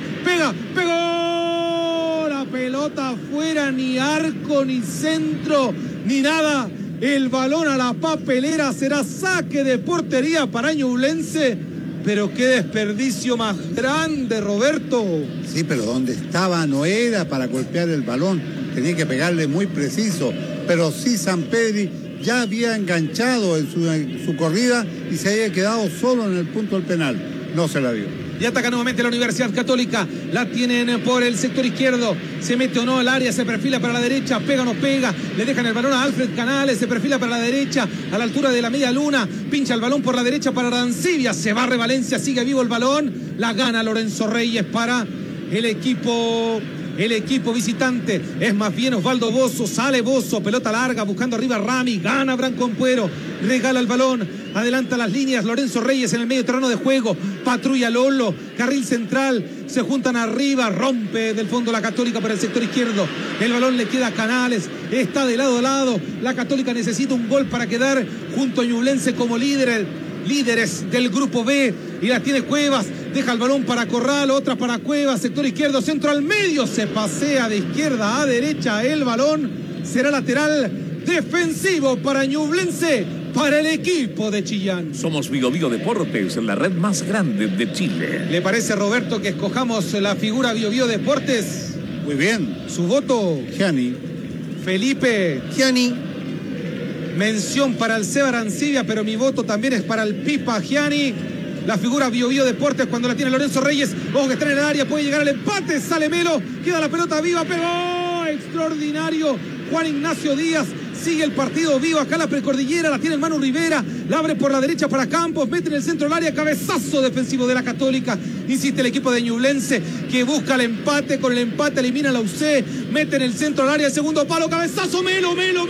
Speaker 3: la pelota afuera, ni arco, ni centro, ni nada. El balón a la papelera, será saque de portería para Ñublense, pero qué desperdicio más grande, Roberto.
Speaker 4: Sí, pero donde estaba no era para golpear el balón, tenía que pegarle muy preciso, pero sí Sampedri ya había enganchado en su corrida y se había quedado solo en el punto del penal, no se la dio.
Speaker 3: Y ataca nuevamente la Universidad Católica, la tienen por el sector izquierdo, se mete o no al área, se perfila para la derecha, pega o no pega, le dejan el balón a Alfred Canales, se perfila para la derecha, a la altura de la media luna, pincha el balón por la derecha para Arancibia, se barre Valencia, sigue vivo el balón, la gana Lorenzo Reyes para el equipo visitante, es más bien Osvaldo Bozo, sale Bozo, pelota larga, buscando arriba Rami, gana Branco Ampuero, regala el balón, adelanta las líneas, Lorenzo Reyes en el medio terreno de juego, patrulla Lolo, carril central, se juntan arriba, rompe del fondo la Católica para el sector izquierdo, el balón le queda a Canales, está de lado a lado, la Católica necesita un gol para quedar junto a Ñublense como líderes del grupo B, y la tiene Cuevas, deja el balón para Corral, otra para Cuevas, sector izquierdo, centro al medio, se pasea de izquierda a derecha el balón, será lateral defensivo para Ñublense, para el equipo de Chillán.
Speaker 2: Somos Bio Deportes, la red más grande de Chile.
Speaker 3: ¿Le parece, Roberto, que escojamos la figura Bio Deportes?
Speaker 4: Muy bien.
Speaker 3: Su voto,
Speaker 4: Gianni.
Speaker 3: Felipe.
Speaker 1: Gianni.
Speaker 3: Mención para el Seba Arancibia, pero mi voto también es para el Pipa Gianni. La figura Bio Deportes cuando la tiene Lorenzo Reyes. Ojo que está en el área, puede llegar al empate. Sale Melo, queda la pelota viva, pegó. Extraordinario. Juan Ignacio Díaz Sigue el partido vivo acá la precordillera, la tiene el Manu Rivera, la abre por la derecha para Campos, mete en el centro del área, cabezazo defensivo de la Católica. Insiste el equipo de Ñublense que busca el empate, con el empate elimina a la UC, mete en el centro del área, el segundo palo, cabezazo, Melo.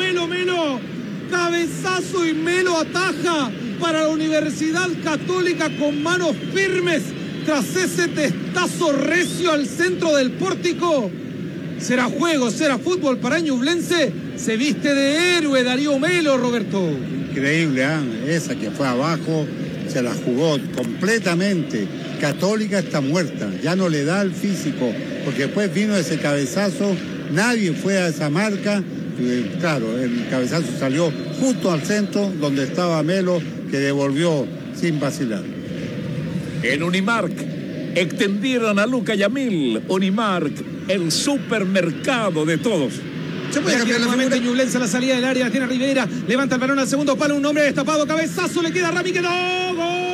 Speaker 3: Cabezazo y Melo ataja para la Universidad Católica con manos firmes tras ese testazo recio al centro del pórtico. Será juego, será fútbol para Ñublense. Se viste de héroe Darío Melo, Roberto.
Speaker 4: Increíble, esa que fue abajo, se la jugó completamente. Católica está muerta, ya no le da el físico, porque después vino ese cabezazo, nadie fue a esa marca. Claro, el cabezazo salió justo al centro donde estaba Melo, que devolvió sin vacilar.
Speaker 2: En Unimark extendieron a Luca Yamil. Unimark, el supermercado de todos.
Speaker 1: Se puede cambiar la figura.
Speaker 3: Ñublense a la salida del área, tiene Rivera, levanta el balón al segundo palo, un hombre destapado, cabezazo, le queda a Rami, quedó, ¡gol!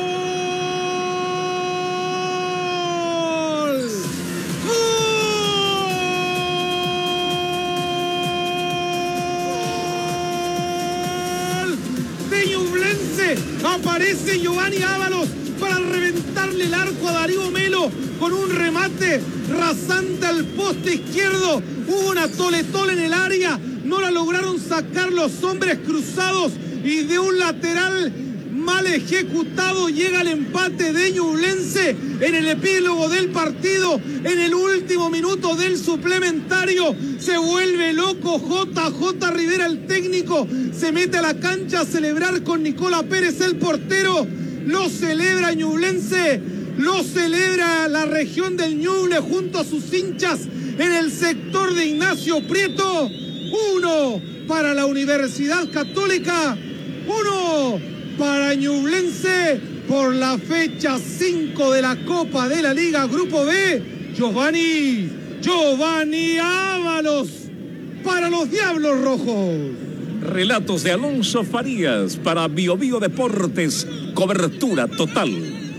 Speaker 3: Aparece Giovanni Ábalos para reventarle el arco a Darío Melo con un remate rasante al poste izquierdo. Hubo una tole-tole en el área, no la lograron sacar los hombres cruzados y de un lateral mal ejecutado llega el empate de Ñublense en el epílogo del partido, en el último minuto del suplementario. Se vuelve loco JJ Rivera, el técnico, se mete a la cancha a celebrar con Nicola Pérez, el portero. Lo celebra Ñublense, lo celebra la región del Ñuble junto a sus hinchas en el sector de Ignacio Prieto. 1 para la Universidad Católica, 1 para Ñublense por la fecha 5 de la Copa de la Liga Grupo B. Giovanni Ábalos para los Diablos Rojos.
Speaker 2: Relatos de Alonso Farías para BioBio Deportes, cobertura total.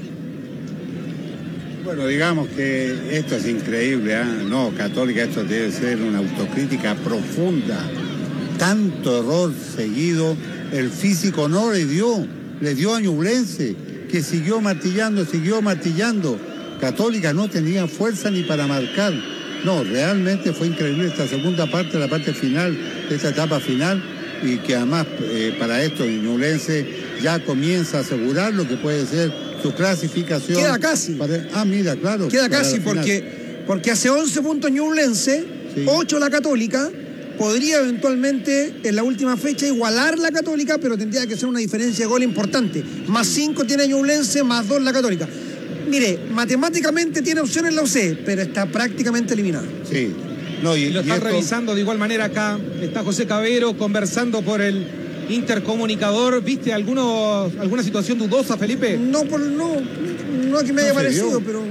Speaker 4: Bueno, digamos que esto es increíble, No, Católica, esto debe ser una autocrítica profunda. Tanto error seguido, el físico no le dio a Ñublense, que siguió martillando. Católica no tenía fuerza ni para marcar. No, realmente fue increíble esta segunda parte, la parte final, esta etapa final, y que además para esto Ñublense ya comienza a asegurar lo que puede ser su clasificación.
Speaker 1: Queda casi.
Speaker 4: Mira, claro.
Speaker 1: Queda casi porque hace 11 puntos Ñublense, sí. 8 la Católica. Podría eventualmente en la última fecha igualar la Católica, pero tendría que ser una diferencia de gol importante. Más 5 tiene Ñublense, más 2 la Católica. Mire, matemáticamente tiene opciones la UC, pero está prácticamente eliminada.
Speaker 4: Sí. No,
Speaker 3: y lo están revisando de igual manera acá. Está José Cabero conversando por el intercomunicador. ¿Viste alguna situación dudosa, Felipe?
Speaker 1: No que me haya parecido, pero...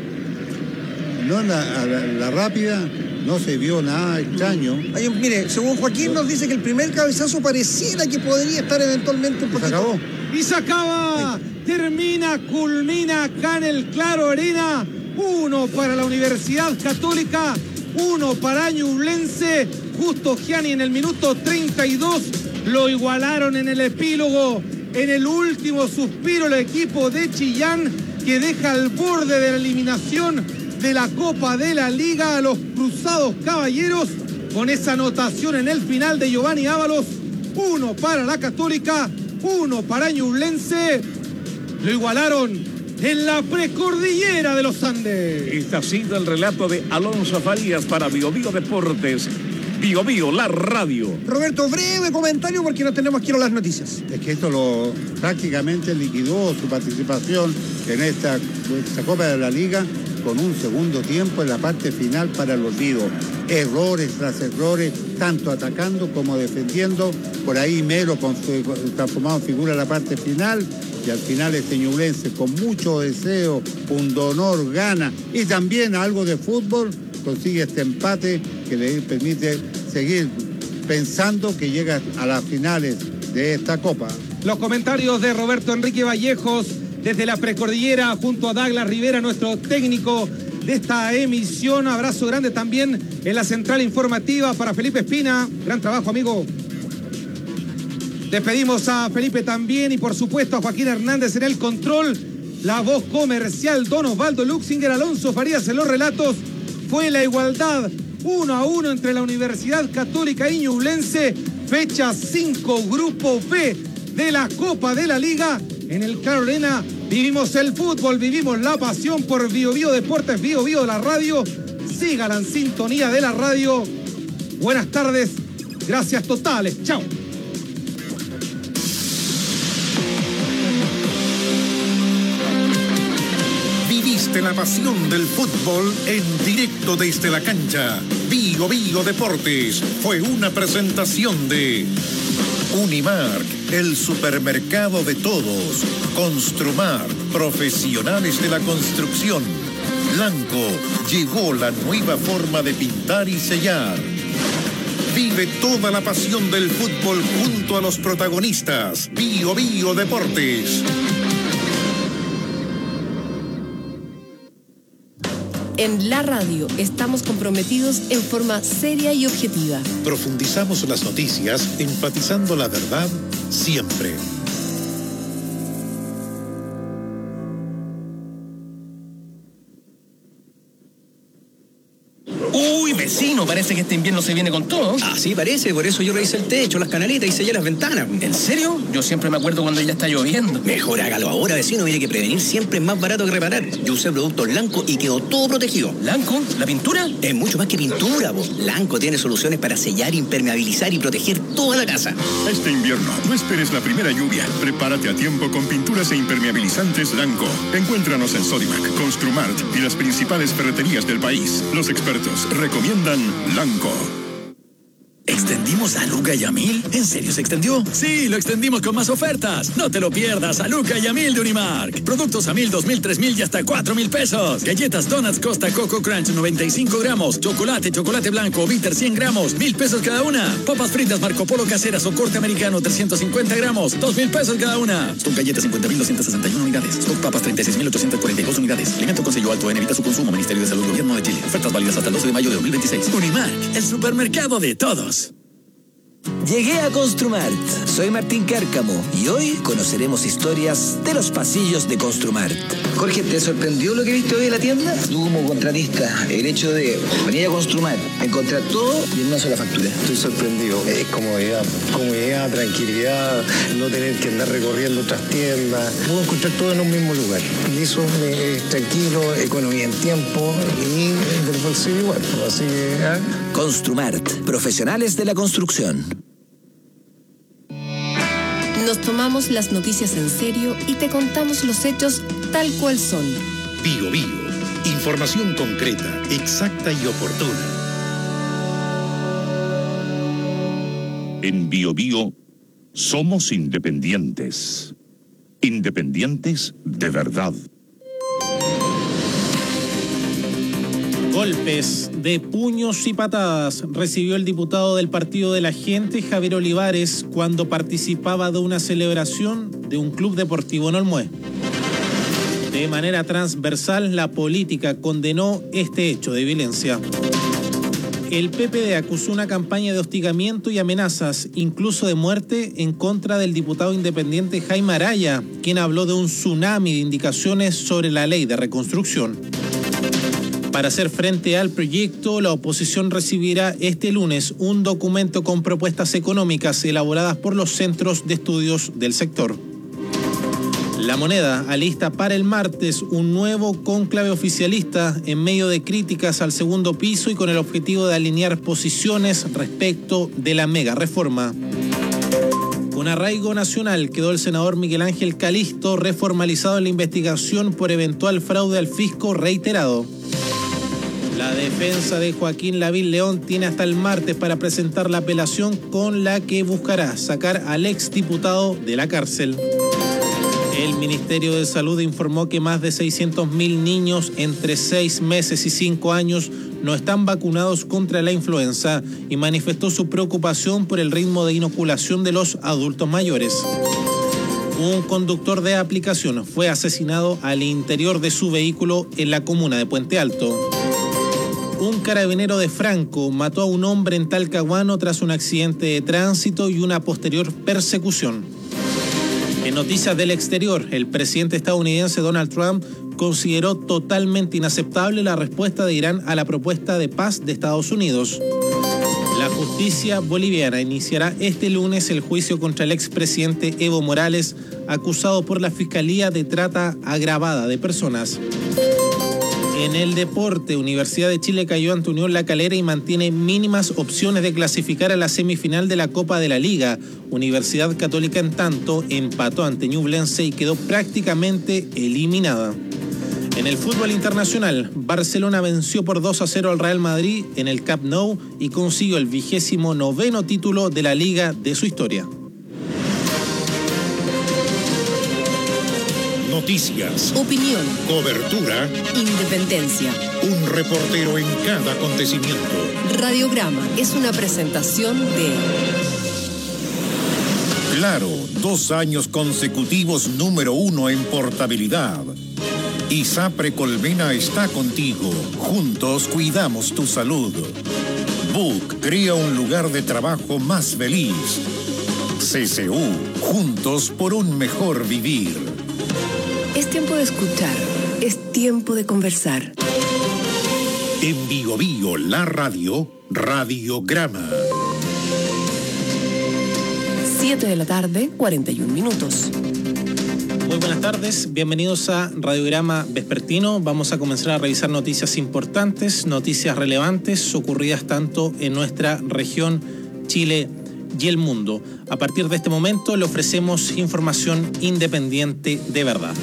Speaker 4: No, la rápida no se vio nada extraño.
Speaker 1: Mire, según Joaquín nos dice que el primer cabezazo pareciera que podría estar eventualmente un poquito...
Speaker 4: Se acabó.
Speaker 3: Y se acaba. Termina, culmina acá en el Claro Arena. 1 para la Universidad Católica, 1 para Ñublense. Justo Gianni en el minuto 32 lo igualaron en el epílogo, en el último suspiro, el equipo de Chillán, que deja al borde de la eliminación de la Copa de la Liga a los Cruzados Caballeros, con esa anotación en el final de Giovanni Ábalos. 1 para la Católica, 1 para Ñublense. Lo igualaron en la precordillera de los Andes.
Speaker 2: Este ha sido el relato de Alonso Farías para BioBio Deportes. BioBio, la radio.
Speaker 1: Roberto, breve comentario porque nos tenemos que ir a las noticias.
Speaker 4: Es que esto prácticamente liquidó su participación en esta Copa de la Liga con un segundo tiempo en la parte final para el olvido. Errores tras errores, tanto atacando como defendiendo. Por ahí Melo transformado en figura en la parte final. Y al final este Ñublense con mucho deseo, pundonor, gana y también algo de fútbol, consigue este empate que le permite seguir pensando que llega a las finales de esta Copa.
Speaker 3: Los comentarios de Roberto Enrique Vallejos desde la precordillera junto a Douglas Rivera, nuestro técnico de esta emisión. Abrazo grande también en la central informativa para Felipe Espina. Gran trabajo, amigo. Despedimos a Felipe también y por supuesto a Joaquín Hernández en el control. La voz comercial, Don Osvaldo Luxinger, Alonso Farías en los relatos. Fue la igualdad 1-1 entre la Universidad Católica y Ñublense. Fecha 5, Grupo B de la Copa de la Liga. En el Carolina vivimos el fútbol, vivimos la pasión por Bio Bio Deportes, Bio Bio de la radio. Sigan en sintonía de la radio. Buenas tardes, gracias totales, chao.
Speaker 5: Viviste la pasión del fútbol en directo desde la cancha. Bio Bio Deportes fue una presentación de Unimark, el supermercado de todos. Construmart, profesionales de la construcción. Blanco, llegó la nueva forma de pintar y sellar. Vive toda la pasión del fútbol junto a los protagonistas. Bio Bio Deportes.
Speaker 6: En la radio estamos comprometidos en forma seria y objetiva.
Speaker 5: Profundizamos las noticias, enfatizando la verdad siempre.
Speaker 7: Uy, vecino, parece que este invierno se viene con todo.
Speaker 8: Así parece, por eso yo revisé el techo, las canaletas y sellé las ventanas.
Speaker 7: ¿En serio? Yo siempre me acuerdo cuando ya está lloviendo.
Speaker 8: Mejor hágalo ahora, vecino, mire que prevenir siempre es más barato que reparar. Yo usé productos Lanco y quedó todo protegido.
Speaker 7: ¿Lanco? ¿La pintura?
Speaker 8: Es mucho más que pintura, vos. Lanco tiene soluciones para sellar, impermeabilizar y proteger toda la casa.
Speaker 9: Este invierno, no esperes la primera lluvia. Prepárate a tiempo con pinturas e impermeabilizantes Lanco. Encuéntranos en Sodimac, Construmart y las principales ferreterías del país. Los expertos recomiendan Lanco.
Speaker 10: ¿Extendimos a Luca y a 1000? ¿En serio se extendió? Sí, lo extendimos con más ofertas. No te lo pierdas, a Luca y a 1000 de Unimark. Productos a 1000, 2000, 3000 y hasta 4000 pesos. Galletas Donuts Costa Coco Crunch 95 gramos. Chocolate blanco Bitter 100 gramos. 1000 pesos cada una. Papas fritas Marco Polo caseras o corte americano 350 gramos. 2000 pesos cada una. Stock galletas 50.261 unidades. Stock papas 36.842 unidades. Alimento con sello alto en evita su consumo. Ministerio de Salud Gobierno de Chile. Ofertas válidas hasta el 12 de mayo de 2026. Unimark, el supermercado de todos.
Speaker 11: Llegué a Construmart. Soy Martín Cárcamo y hoy conoceremos historias de los pasillos de Construmart.
Speaker 12: Jorge, ¿te sorprendió lo que viste hoy en la tienda? Tú como contratista, el hecho de venir a Construmart, encontrar todo y en una sola factura.
Speaker 13: Estoy sorprendido. Es comodidad, tranquilidad, no tener que andar recorriendo otras tiendas. Puedo encontrar todo en un mismo lugar. Y eso es tranquilo, economía en tiempo y del bolsillo igual. Así que,
Speaker 11: Construmart, profesionales de la construcción.
Speaker 6: Nos tomamos las noticias en serio y te contamos los hechos tal cual son.
Speaker 5: Bio Bio. Información concreta, exacta y oportuna.
Speaker 2: En Bio Bio somos independientes. Independientes de verdad.
Speaker 3: Golpes de puños y patadas recibió el diputado del Partido de la Gente, Javier Olivares, cuando participaba de una celebración de un club deportivo en Olmué. De manera transversal, la política condenó este hecho de violencia. El PPD acusó una campaña de hostigamiento y amenazas, incluso de muerte, en contra del diputado independiente Jaime Araya, quien habló de un tsunami de indicaciones sobre la ley de reconstrucción. Para hacer frente al proyecto, la oposición recibirá este lunes un documento con propuestas económicas elaboradas por los centros de estudios del sector. La Moneda alista para el martes un nuevo cónclave oficialista en medio de críticas al segundo piso y con el objetivo de alinear posiciones respecto de la mega reforma. Con arraigo nacional quedó el senador Miguel Ángel Calisto, reformalizado en la investigación por eventual fraude al fisco reiterado. La defensa de Joaquín Lavín León tiene hasta el martes para presentar la apelación con la que buscará sacar al exdiputado de la cárcel. El Ministerio de Salud informó que más de 600.000 niños entre 6 meses y 5 años no están vacunados contra la influenza y manifestó su preocupación por el ritmo de inoculación de los adultos mayores. Un conductor de aplicación fue asesinado al interior de su vehículo en la comuna de Puente Alto. Un carabinero de Franco mató a un hombre en Talcahuano tras un accidente de tránsito y una posterior persecución. En noticias del exterior, el presidente estadounidense Donald Trump consideró totalmente inaceptable la respuesta de Irán a la propuesta de paz de Estados Unidos. La justicia boliviana iniciará este lunes el juicio contra el expresidente Evo Morales, acusado por la Fiscalía de trata agravada de personas. En el deporte, Universidad de Chile cayó ante Unión La Calera y mantiene mínimas opciones de clasificar a la semifinal de la Copa de la Liga. Universidad Católica, en tanto, empató ante Ñublense y quedó prácticamente eliminada. En el fútbol internacional, Barcelona venció por 2-0 al Real Madrid en el Camp Nou y consiguió el 29º título de la Liga de su historia.
Speaker 5: Noticias,
Speaker 6: opinión,
Speaker 5: cobertura,
Speaker 6: independencia.
Speaker 5: Un reportero en cada acontecimiento.
Speaker 6: Radiograma es una presentación de
Speaker 5: Claro, 2 años consecutivos número 1 en portabilidad. ISAPRE Colmena está contigo. Juntos cuidamos tu salud. BUC crea un lugar de trabajo más feliz. CCU, juntos por un mejor vivir.
Speaker 6: Es tiempo de escuchar, es tiempo de conversar.
Speaker 5: En Bio Bio, la radio, Radiograma.
Speaker 6: 7 de la tarde, 41 minutos.
Speaker 3: Muy buenas tardes, bienvenidos a Radiograma Vespertino. Vamos a comenzar a revisar noticias importantes, noticias relevantes ocurridas tanto en nuestra región, Chile y el mundo. A partir de este momento le ofrecemos información independiente de verdad.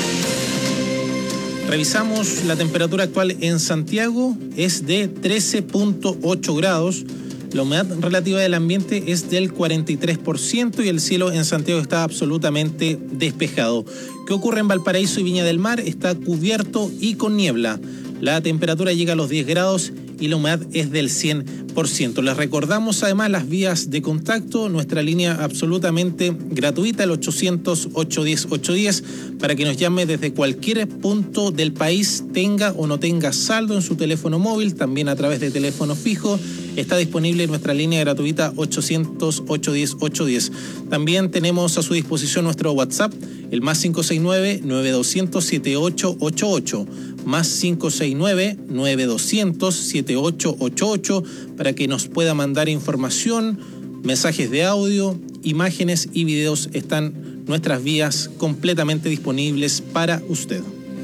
Speaker 3: Revisamos la temperatura actual en Santiago, es de 13.8 grados. La humedad relativa del ambiente es del 43% y el cielo en Santiago está absolutamente despejado. ¿Qué ocurre en Valparaíso y Viña del Mar? Está cubierto y con niebla. La temperatura llega a los 10 grados y la humedad es del 100%. Les recordamos además las vías de contacto, nuestra línea absolutamente gratuita, el 800-810-810, para que nos llame desde cualquier punto del país, tenga o no tenga saldo en su teléfono móvil, también a través de teléfono fijo. Está disponible nuestra línea gratuita 800-810-810. También tenemos a su disposición nuestro WhatsApp, el más 569-9200-7888, más 569-9200-7888, para que nos pueda mandar información, mensajes de audio, imágenes y videos. Están nuestras vías completamente disponibles para usted.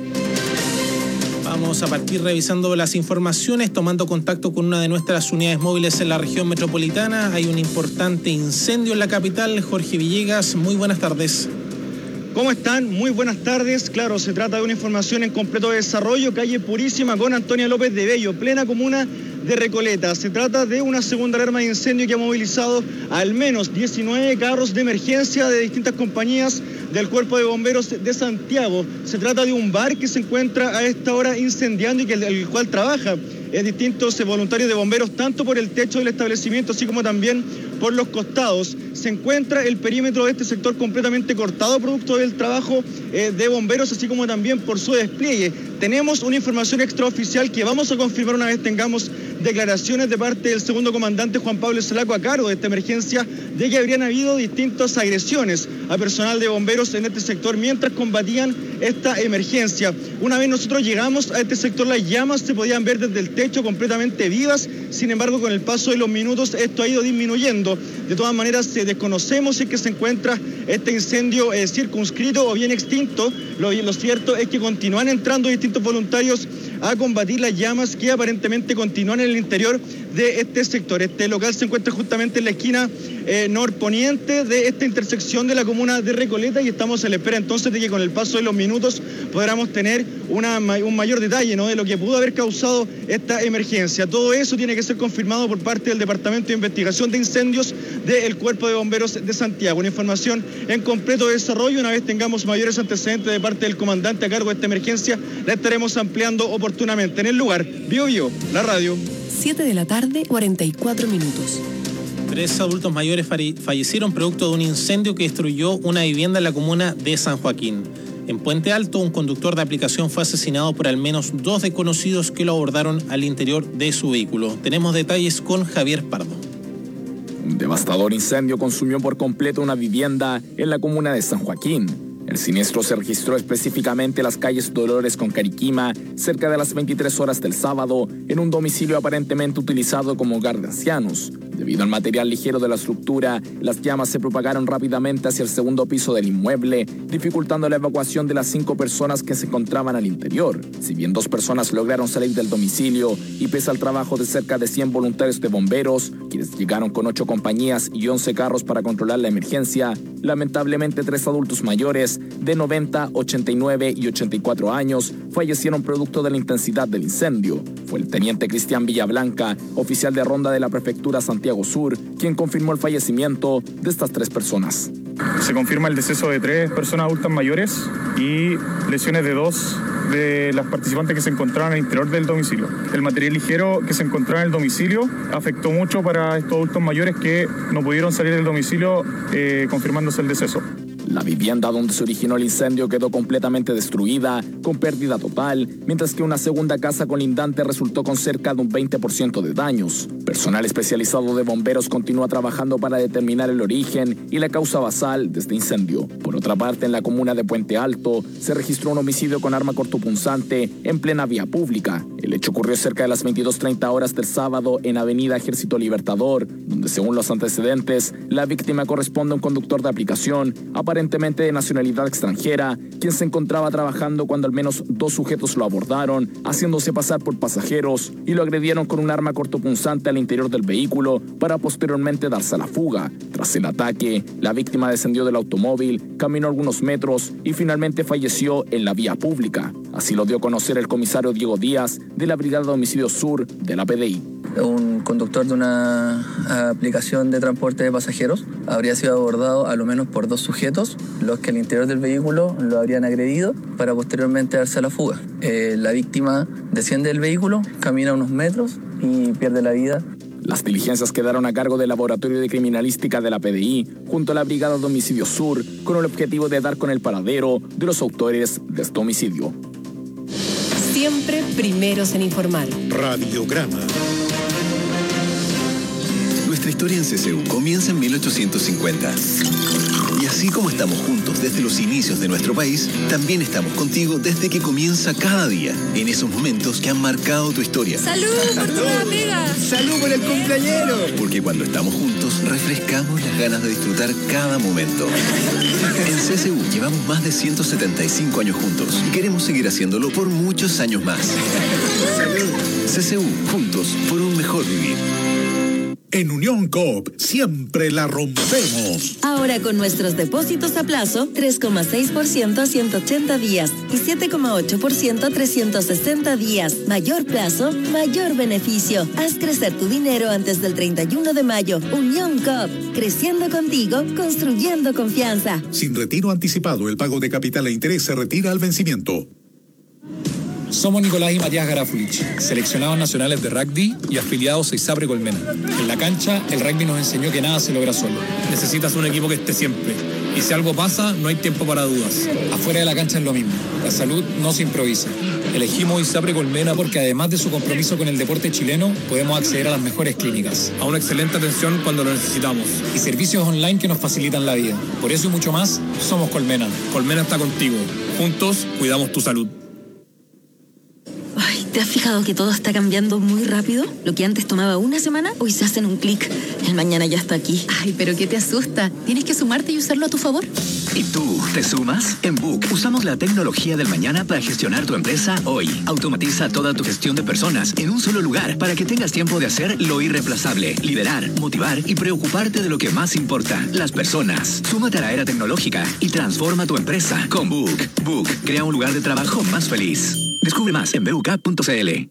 Speaker 3: Vamos a partir revisando las informaciones, tomando contacto con una de nuestras unidades móviles en la región metropolitana. Hay un importante incendio en la capital. Jorge Villegas, muy buenas tardes.
Speaker 14: ¿Cómo están? Muy buenas tardes. Claro, se trata de una información en completo desarrollo, calle Purísima con Antonia López de Bello, plena comuna de Recoleta. Se trata de una segunda alarma de incendio que ha movilizado al menos 19 carros de emergencia de distintas compañías del Cuerpo de Bomberos de Santiago. Se trata de un bar que se encuentra a esta hora incendiando y que el cual trabaja distintos voluntarios de bomberos, tanto por el techo del establecimiento, así como también por los costados. Se encuentra el perímetro de este sector completamente cortado, producto del trabajo de bomberos, así como también por su despliegue. Tenemos una información extraoficial que vamos a confirmar una vez tengamos declaraciones de parte del segundo comandante Juan Pablo Zalaco a cargo de esta emergencia, de que habrían habido distintas agresiones a personal de bomberos en este sector mientras combatían esta emergencia. Una vez nosotros llegamos a este sector, las llamas se podían ver desde el techo completamente vivas. Sin embargo, con el paso de los minutos esto ha ido disminuyendo. De todas maneras, desconocemos si es que se encuentra este incendio circunscrito o bien extinto. Lo cierto es que continúan entrando distintos voluntarios a combatir las llamas que aparentemente continúan en el interior de este sector. Este local se encuentra justamente en la esquina norponiente de esta intersección de la comuna de Recoleta y estamos a la espera entonces de que con el paso de los minutos podamos tener un mayor detalle, ¿no?, de lo que pudo haber causado esta emergencia. Todo eso tiene que ser confirmado por parte del Departamento de Investigación de Incendios del Cuerpo de Bomberos de Santiago. Una información en completo desarrollo. Una vez tengamos mayores antecedentes de parte del comandante a cargo de esta emergencia, la estaremos ampliando oportunamente. En el lugar, Bio Bio, la radio.
Speaker 6: 7 de la tarde, 44 minutos.
Speaker 3: 3 adultos mayores fallecieron producto de un incendio que destruyó una vivienda en la comuna de San Joaquín.
Speaker 15: En Puente Alto, un conductor de aplicación fue asesinado por al menos 2 desconocidos que lo abordaron al interior de su vehículo. Tenemos detalles con Javier Pardo.
Speaker 16: Un devastador incendio consumió por completo una vivienda en la comuna de San Joaquín. El siniestro se registró específicamente en las calles Dolores con Cariquima, cerca de las 23 horas del sábado, en un domicilio aparentemente utilizado como hogar de ancianos. Debido al material ligero de la estructura, las llamas se propagaron rápidamente hacia el segundo piso del inmueble, dificultando la evacuación de las 5 personas que se encontraban al interior. Si bien 2 personas lograron salir del domicilio y pese al trabajo de cerca de 100 voluntarios de bomberos, quienes llegaron con 8 compañías y 11 carros para controlar la emergencia, lamentablemente 3 adultos mayores de 90, 89 y 84 años fallecieron producto de la intensidad del incendio. Fue el teniente Cristian Villablanca, oficial de ronda de la prefectura Santiago Sur, quien confirmó el fallecimiento de estas 3 personas.
Speaker 17: Se confirma el deceso de 3 personas adultas mayores y lesiones de 2 de las participantes que se encontraban al interior del domicilio. El material ligero que se encontraba en el domicilio afectó mucho para estos adultos mayores que no pudieron salir del domicilio, confirmándose el deceso.
Speaker 16: La vivienda donde se originó el incendio quedó completamente destruida, con pérdida total, mientras que una segunda casa colindante resultó con cerca de un 20% de daños. Personal especializado de bomberos continúa trabajando para determinar el origen y la causa basal de este incendio. Por otra parte, en la comuna de Puente Alto, se registró un homicidio con arma cortopunzante en plena vía pública. El hecho ocurrió cerca de las 22:30 horas del sábado en Avenida Ejército Libertador, donde según los antecedentes, la víctima corresponde a un conductor de aplicación, aparentemente de nacionalidad extranjera, quien se encontraba trabajando cuando al menos 2 sujetos lo abordaron, haciéndose pasar por pasajeros, y lo agredieron con un arma cortopunzante al interior del vehículo para posteriormente darse a la fuga. Tras el ataque, la víctima descendió del automóvil, caminó algunos metros y finalmente falleció en la vía pública. Así lo dio a conocer el comisario Diego Díaz de la Brigada de Homicidios Sur de la PDI.
Speaker 18: Un conductor de una aplicación de transporte de pasajeros habría sido abordado a lo menos por 2 sujetos, los que al interior del vehículo lo habrían agredido para posteriormente darse a la fuga. La víctima desciende del vehículo, camina unos metros y pierde la vida.
Speaker 16: Las diligencias quedaron a cargo del Laboratorio de Criminalística de la PDI junto a la Brigada de Homicidios Sur con el objetivo de dar con el paradero de los autores de este homicidio.
Speaker 6: Siempre primeros en informar.
Speaker 5: Radiograma.
Speaker 19: Nuestra historia en CCU comienza en 1850. Y así como estamos juntos desde los inicios de nuestro país, también estamos contigo desde que comienza cada día, en esos momentos que han marcado tu historia.
Speaker 20: ¡Salud por tu amiga!
Speaker 19: ¡Salud por el cumpleañero! Porque cuando estamos juntos, refrescamos las ganas de disfrutar cada momento. En CCU llevamos más de 175 años juntos y queremos seguir haciéndolo por muchos años más. ¡Salud! CCU, juntos por un mejor vivir.
Speaker 5: En Unión Coop siempre la rompemos.
Speaker 20: Ahora con nuestros depósitos a plazo, 3,6% a 180 días y 7,8% a 360 días. Mayor plazo, mayor beneficio. Haz crecer tu dinero antes del 31 de mayo. Unión Coop, creciendo contigo, construyendo confianza.
Speaker 5: Sin retiro anticipado, el pago de capital e interés se retira al vencimiento.
Speaker 21: Somos Nicolás y Matías Garafulich, seleccionados nacionales de rugby y afiliados a ISAPRE Colmena. En la cancha, el rugby nos enseñó que nada se logra solo. Necesitas un equipo que esté siempre. Y si algo pasa, no hay tiempo para dudas. Afuera de la cancha es lo mismo. La salud no se improvisa. Elegimos ISAPRE Colmena porque además de su compromiso con el deporte chileno, podemos acceder a las mejores clínicas, a una excelente atención cuando lo necesitamos y servicios online que nos facilitan la vida. Por eso y mucho más, somos Colmena. Colmena está contigo. Juntos, cuidamos tu salud.
Speaker 20: Ay, ¿te has fijado que todo está cambiando muy rápido? Lo que antes tomaba una semana, hoy se hace en un clic. El mañana ya está aquí.
Speaker 22: Ay, pero ¿qué te asusta? Tienes que sumarte y usarlo a tu favor.
Speaker 23: ¿Y tú, te sumas? En Book usamos la tecnología del mañana para gestionar tu empresa hoy. Automatiza toda tu gestión de personas en un solo lugar para que tengas tiempo de hacer lo irreemplazable, liderar, motivar y preocuparte de lo que más importa, las personas. Súmate a la era tecnológica y transforma tu empresa con Book. Book crea un lugar de trabajo más feliz. Descubre más en buk.cl.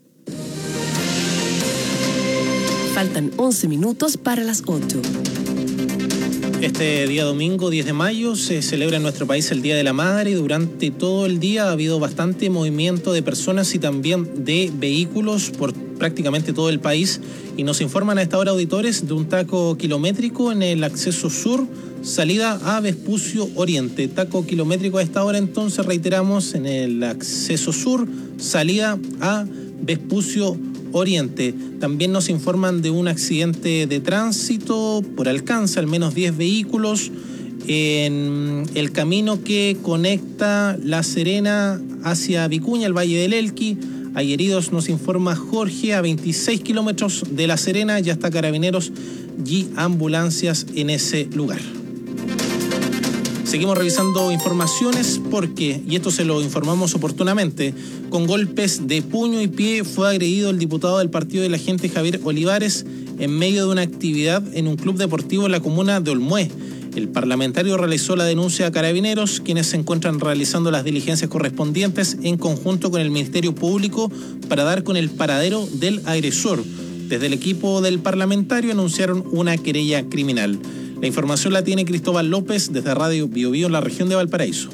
Speaker 6: Faltan 11 minutos para las 8.
Speaker 15: Este día domingo 10 de mayo se celebra en nuestro país el Día de la Madre y durante todo el día ha habido bastante movimiento de personas y también de vehículos por prácticamente todo el país y nos informan a esta hora auditores de un taco kilométrico en el acceso sur salida a Vespucio Oriente. Taco kilométrico a esta hora, entonces reiteramos, en el acceso sur, salida a Vespucio Oriente. También nos informan de un accidente de tránsito por alcance, al menos 10 vehículos en el camino que conecta La Serena hacia Vicuña, el Valle del Elqui. Hay heridos, nos informa Jorge, a 26 kilómetros de La Serena. Ya está Carabineros y ambulancias en ese lugar. Seguimos revisando informaciones porque, y esto se lo informamos oportunamente, con golpes de puño y pie fue agredido el diputado del Partido de la Gente Javier Olivares en medio de una actividad en un club deportivo en la comuna de Olmué. El parlamentario realizó la denuncia a Carabineros, quienes se encuentran realizando las diligencias correspondientes en conjunto con el Ministerio Público para dar con el paradero del agresor. Desde el equipo del parlamentario anunciaron una querella criminal. La información la tiene Cristóbal López desde Radio Bio Bio en la región de Valparaíso.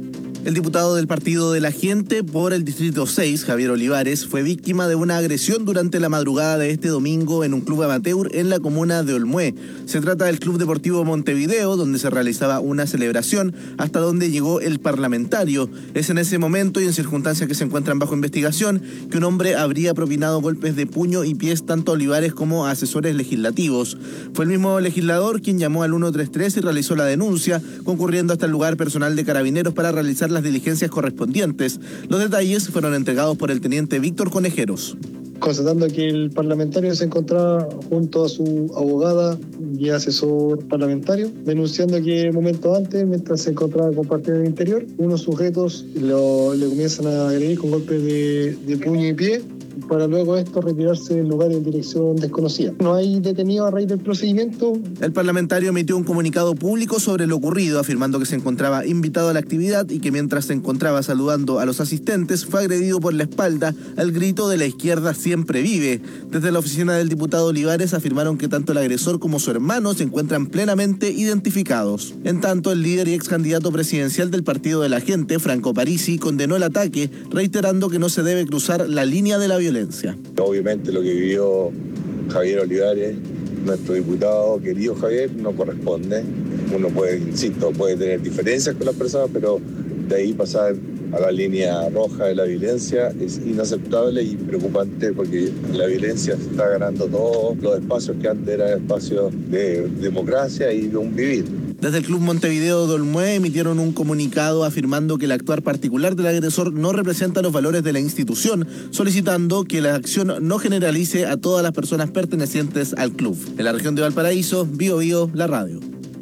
Speaker 1: El diputado del Partido de la Gente por el Distrito 6, Javier Olivares, fue víctima de una agresión durante la madrugada de este domingo en un club amateur en la comuna de Olmué. Se trata del Club Deportivo Montevideo, donde se realizaba una celebración, hasta donde llegó el parlamentario. Es en ese momento y en circunstancias que se encuentran bajo investigación que un hombre habría propinado golpes de puño y pies tanto a Olivares como a asesores legislativos. Fue el mismo legislador quien llamó al 133 y realizó la denuncia, concurriendo hasta el lugar personal de Carabineros para realizar las diligencias correspondientes. Los detalles fueron entregados por el teniente Víctor Conejeros.
Speaker 13: Constatando que el parlamentario se encontraba junto a su abogada y asesor parlamentario, denunciando que momentos antes, mientras se encontraba compartiendo en el interior, unos sujetos le comienzan a agredir con golpes de puño y pie, para luego esto retirarse del lugar en dirección desconocida. No hay detenido a raíz del procedimiento.
Speaker 1: El parlamentario emitió un comunicado público sobre lo ocurrido, afirmando que se encontraba invitado a la actividad y que mientras se encontraba saludando a los asistentes fue agredido por la espalda al grito de "la izquierda siempre vive". Desde la oficina del diputado Olivares afirmaron que tanto el agresor como su hermano se encuentran plenamente identificados. En tanto, el líder y ex candidato presidencial del Partido de la Gente, Franco Parisi, condenó el ataque, reiterando que no se debe cruzar la línea de la violencia.
Speaker 4: Obviamente lo que vivió Javier Olivares, nuestro diputado querido Javier, no corresponde. Uno puede, insisto, puede tener diferencias con las personas, pero de ahí pasar a la línea roja de la violencia es inaceptable y preocupante, porque la violencia se está ganando todos los espacios que antes eran espacios de democracia y de un vivir.
Speaker 1: Desde el Club Montevideo de Olmué emitieron un comunicado afirmando que el actuar particular del agresor no representa los valores de la institución, solicitando que la acción no generalice a todas las personas pertenecientes al club. En la región de Valparaíso, Bio Bio, la radio.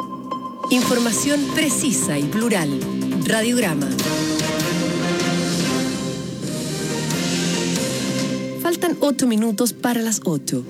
Speaker 6: Información precisa y plural. Radiograma. Faltan 8 minutos para las 8.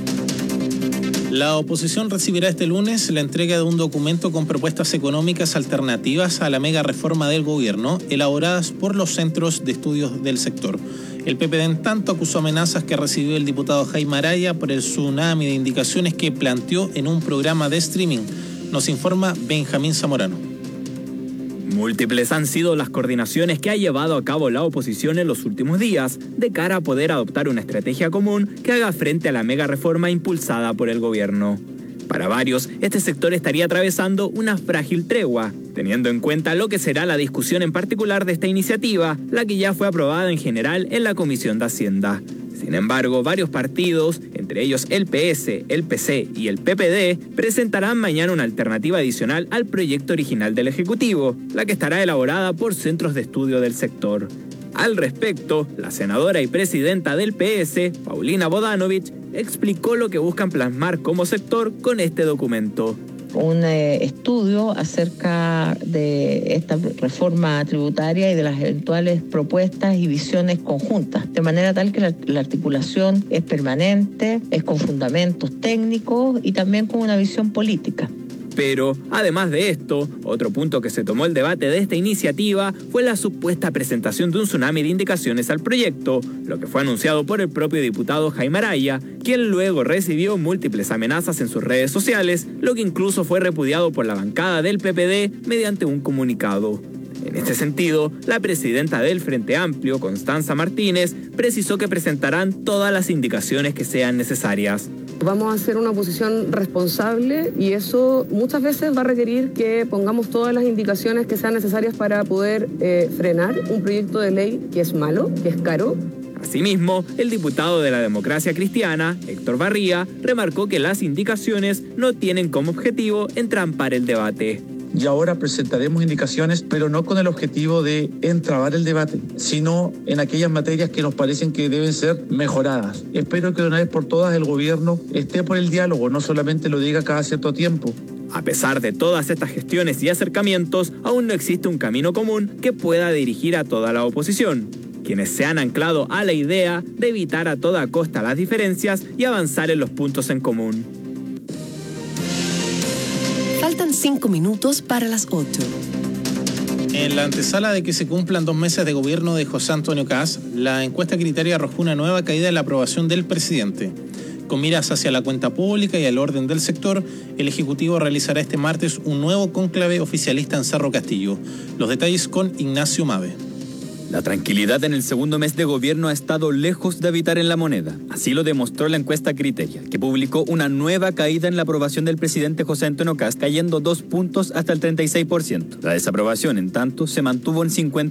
Speaker 15: La oposición recibirá este lunes la entrega de un documento con propuestas económicas alternativas a la mega reforma del gobierno, elaboradas por los centros de estudios del sector. El PPD, en tanto, acusó amenazas que recibió el diputado Jaime Araya por el tsunami de indicaciones que planteó en un programa de streaming. Nos informa Benjamín Zamorano.
Speaker 7: Múltiples han sido las coordinaciones que ha llevado a cabo la oposición en los últimos días de cara a poder adoptar una estrategia común que haga frente a la mega reforma impulsada por el gobierno. Para varios, este sector estaría atravesando una frágil tregua, teniendo en cuenta lo que será la discusión en particular de esta iniciativa, la que ya fue aprobada en general en la Comisión de Hacienda. Sin embargo, varios partidos, entre ellos el PS, el PC y el PPD, presentarán mañana una alternativa adicional al proyecto original del Ejecutivo, la que estará elaborada por centros de estudio del sector. Al respecto, la senadora y presidenta del PS, Paulina Bodanovich, explicó lo que buscan plasmar como sector con este documento.
Speaker 24: Un estudio acerca de esta reforma tributaria y de las eventuales propuestas y visiones conjuntas, de manera tal que la articulación es permanente, es con fundamentos técnicos y también con una visión política.
Speaker 7: Pero, además de esto, otro punto que se tomó el debate de esta iniciativa fue la supuesta presentación de un tsunami de indicaciones al proyecto, lo que fue anunciado por el propio diputado Jaime Araya, quien luego recibió múltiples amenazas en sus redes sociales, lo que incluso fue repudiado por la bancada del PPD mediante un comunicado. En este sentido, la presidenta del Frente Amplio, Constanza Martínez, precisó que presentarán todas las indicaciones que sean necesarias.
Speaker 8: Vamos a hacer una oposición responsable y eso muchas veces va a requerir que pongamos todas las indicaciones que sean necesarias para poder frenar un proyecto de ley que es malo, que es caro.
Speaker 7: Asimismo, el diputado de la Democracia Cristiana, Héctor Barría, remarcó que las indicaciones no tienen como objetivo entrampar el debate.
Speaker 9: Y ahora presentaremos indicaciones, pero no con el objetivo de entrabar el debate, sino en aquellas materias que nos parecen que deben ser mejoradas. Espero que de una vez por todas el gobierno esté por el diálogo, no solamente lo diga cada cierto tiempo.
Speaker 7: A pesar de todas estas gestiones y acercamientos, aún no existe un camino común que pueda dirigir a toda la oposición, quienes se han anclado a la idea de evitar a toda costa las diferencias y avanzar en los puntos en común.
Speaker 6: Faltan 5 minutos para las 8.
Speaker 15: En la antesala de que se cumplan 2 meses de gobierno de José Antonio Kast, la encuesta Criterio arrojó una nueva caída en la aprobación del presidente. Con miras hacia la cuenta pública y el orden del sector, el Ejecutivo realizará este martes un nuevo cónclave oficialista en Cerro Castillo. Los detalles con Ignacio Mave.
Speaker 10: La tranquilidad en el segundo mes de gobierno ha estado lejos de habitar en La Moneda. Así lo demostró la encuesta Criteria, que publicó una nueva caída en la aprobación del presidente José Antonio Kast, cayendo 2 puntos hasta el 36%. La desaprobación, en tanto, se mantuvo en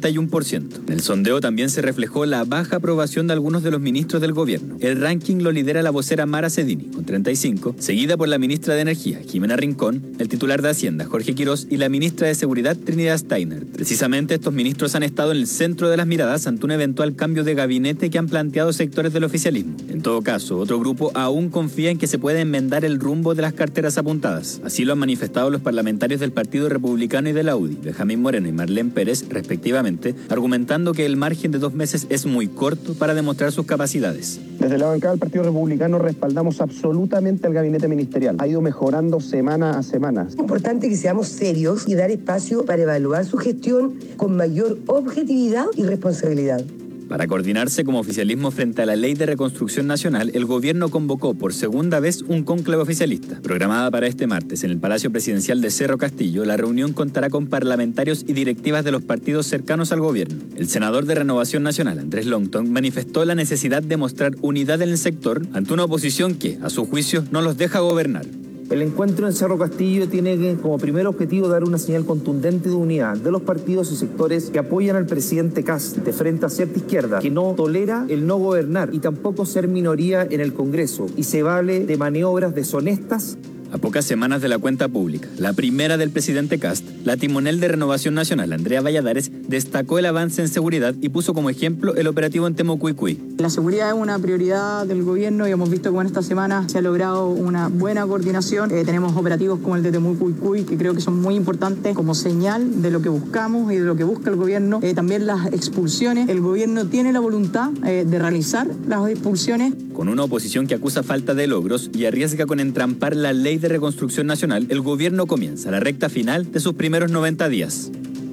Speaker 10: 51%. En el sondeo también se reflejó la baja aprobación de algunos de los ministros del gobierno. El ranking lo lidera la vocera Mara Cedini, con 35, seguida por la ministra de Energía, Jimena Rincón, el titular de Hacienda, Jorge Quirós, y la ministra de Seguridad, Trinidad Steiner. Precisamente estos ministros han estado en el centro de las miradas ante un eventual cambio de gabinete que han planteado sectores del oficialismo. En todo caso, otro grupo aún confía en que se pueda enmendar el rumbo de las carteras apuntadas. Así lo han manifestado los parlamentarios del Partido Republicano y de la UDI, Benjamín Moreno y Marlene Pérez, respectivamente, argumentando que el margen de 2 meses es muy corto para demostrar sus capacidades.
Speaker 12: Desde la bancada del Partido Republicano respaldamos absolutamente al gabinete ministerial. Ha ido mejorando semana a semana.
Speaker 25: Es importante que seamos serios y dar espacio para evaluar su gestión con mayor objetividad y responsabilidad.
Speaker 10: Para coordinarse como oficialismo frente a la Ley de Reconstrucción Nacional, el gobierno convocó por segunda vez un cónclave oficialista. Programada para este martes en el Palacio Presidencial de Cerro Castillo, la reunión contará con parlamentarios y directivas de los partidos cercanos al gobierno. El senador de Renovación Nacional, Andrés Longton, manifestó la necesidad de mostrar unidad en el sector ante una oposición que, a su juicio, no los deja gobernar.
Speaker 26: El encuentro en Cerro Castillo tiene como primer objetivo dar una señal contundente de unidad de los partidos y sectores que apoyan al presidente Kast de frente a cierta izquierda, que no tolera el no gobernar y tampoco ser minoría en el Congreso y se vale de maniobras deshonestas.
Speaker 10: A pocas semanas de la cuenta pública, la primera del presidente Kast, la timonel de Renovación Nacional, Andrea Valladares, destacó el avance en seguridad y puso como ejemplo el operativo en Temucuicui.
Speaker 27: La seguridad es una prioridad del gobierno y hemos visto que en esta semana se ha logrado una buena coordinación. Tenemos operativos como el de Temucuicui, que creo que son muy importantes como señal de lo que buscamos y de lo que busca el gobierno. También las expulsiones. El gobierno tiene la voluntad de realizar las expulsiones.
Speaker 10: Con una oposición que acusa falta de logros y arriesga con entrampar la Ley de Reconstrucción Nacional, el gobierno comienza la recta final de sus primeros 90 días.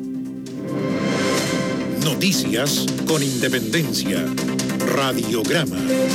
Speaker 5: Noticias con independencia. Radiograma.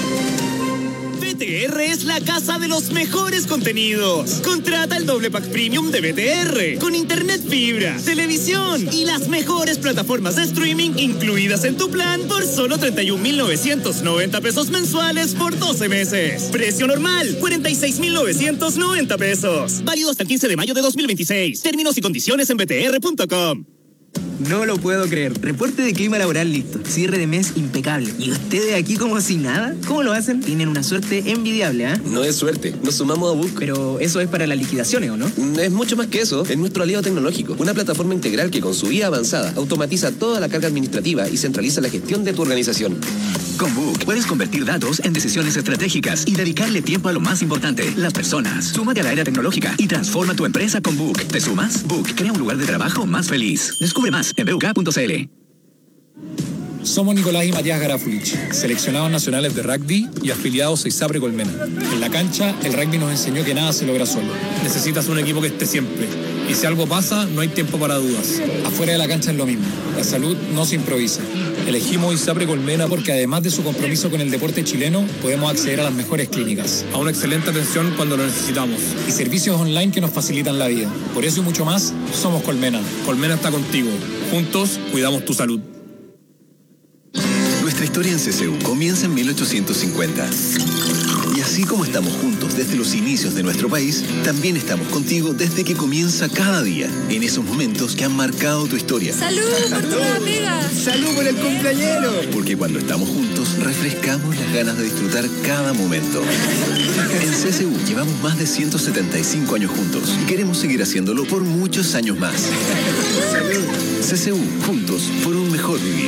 Speaker 28: BTR es la casa de los mejores contenidos. Contrata el doble pack premium de BTR con internet fibra, televisión y las mejores plataformas de streaming incluidas en tu plan por solo 31,990 pesos mensuales por 12 meses. Precio normal, 46,990 pesos. Válido hasta el 15 de mayo de 2026. Términos y condiciones en btr.com.
Speaker 29: No lo puedo creer. Reporte de clima laboral listo. Cierre de mes impecable. ¿Y ustedes aquí como si nada? ¿Cómo lo hacen? Tienen una suerte envidiable, ¿eh?
Speaker 30: No es suerte. Nos sumamos a Book.
Speaker 29: Pero eso es para las liquidaciones, ¿o no?
Speaker 30: Es mucho más que eso. Es nuestro aliado tecnológico. Una plataforma integral que con su IA avanzada automatiza toda la carga administrativa y centraliza la gestión de tu organización.
Speaker 23: Con Book puedes convertir datos en decisiones estratégicas y dedicarle tiempo a lo más importante, las personas. Súmate a la era tecnológica y transforma tu empresa con Book. ¿Te sumas? Book crea un lugar de trabajo más feliz. Descubre más en buk.cl.
Speaker 21: Somos Nicolás y Matías Garafulich, seleccionados nacionales de rugby y afiliados a ISAPRE Colmena. En la cancha, el rugby nos enseñó que nada se logra solo. Necesitas un equipo que esté siempre. Y si algo pasa, no hay tiempo para dudas. Afuera de la cancha es lo mismo. La salud no se improvisa. Elegimos ISAPRE Colmena porque además de su compromiso con el deporte chileno, podemos acceder a las mejores clínicas, a una excelente atención cuando lo necesitamos y servicios online que nos facilitan la vida. Por eso y mucho más, somos Colmena. Colmena está contigo. Juntos, cuidamos tu salud.
Speaker 19: Nuestra historia en CCU comienza en 1850. Y así Así como estamos juntos desde los inicios de nuestro país, también estamos contigo desde que comienza cada día, en esos momentos que han marcado tu historia.
Speaker 6: ¡Salud por tu nueva pega!
Speaker 2: ¡Salud por el cumpleañero!
Speaker 19: Porque cuando estamos juntos, refrescamos las ganas de disfrutar cada momento. En CSU llevamos más de 175 años juntos y queremos seguir haciéndolo por muchos años más. ¡Salud! CSU, juntos por un mejor vivir.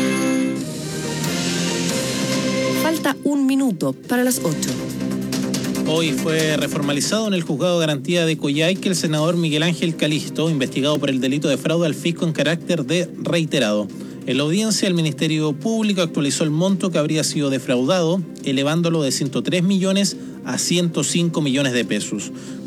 Speaker 6: Falta 1 minuto para las 8.
Speaker 15: Hoy fue reformalizado en el Juzgado de Garantía de Coyhaique el senador Miguel Ángel Calisto, investigado por el delito de fraude al fisco en carácter de reiterado. En la audiencia, el Ministerio Público actualizó el monto que habría sido defraudado, elevándolo de 103 millones a 105 millones de pesos.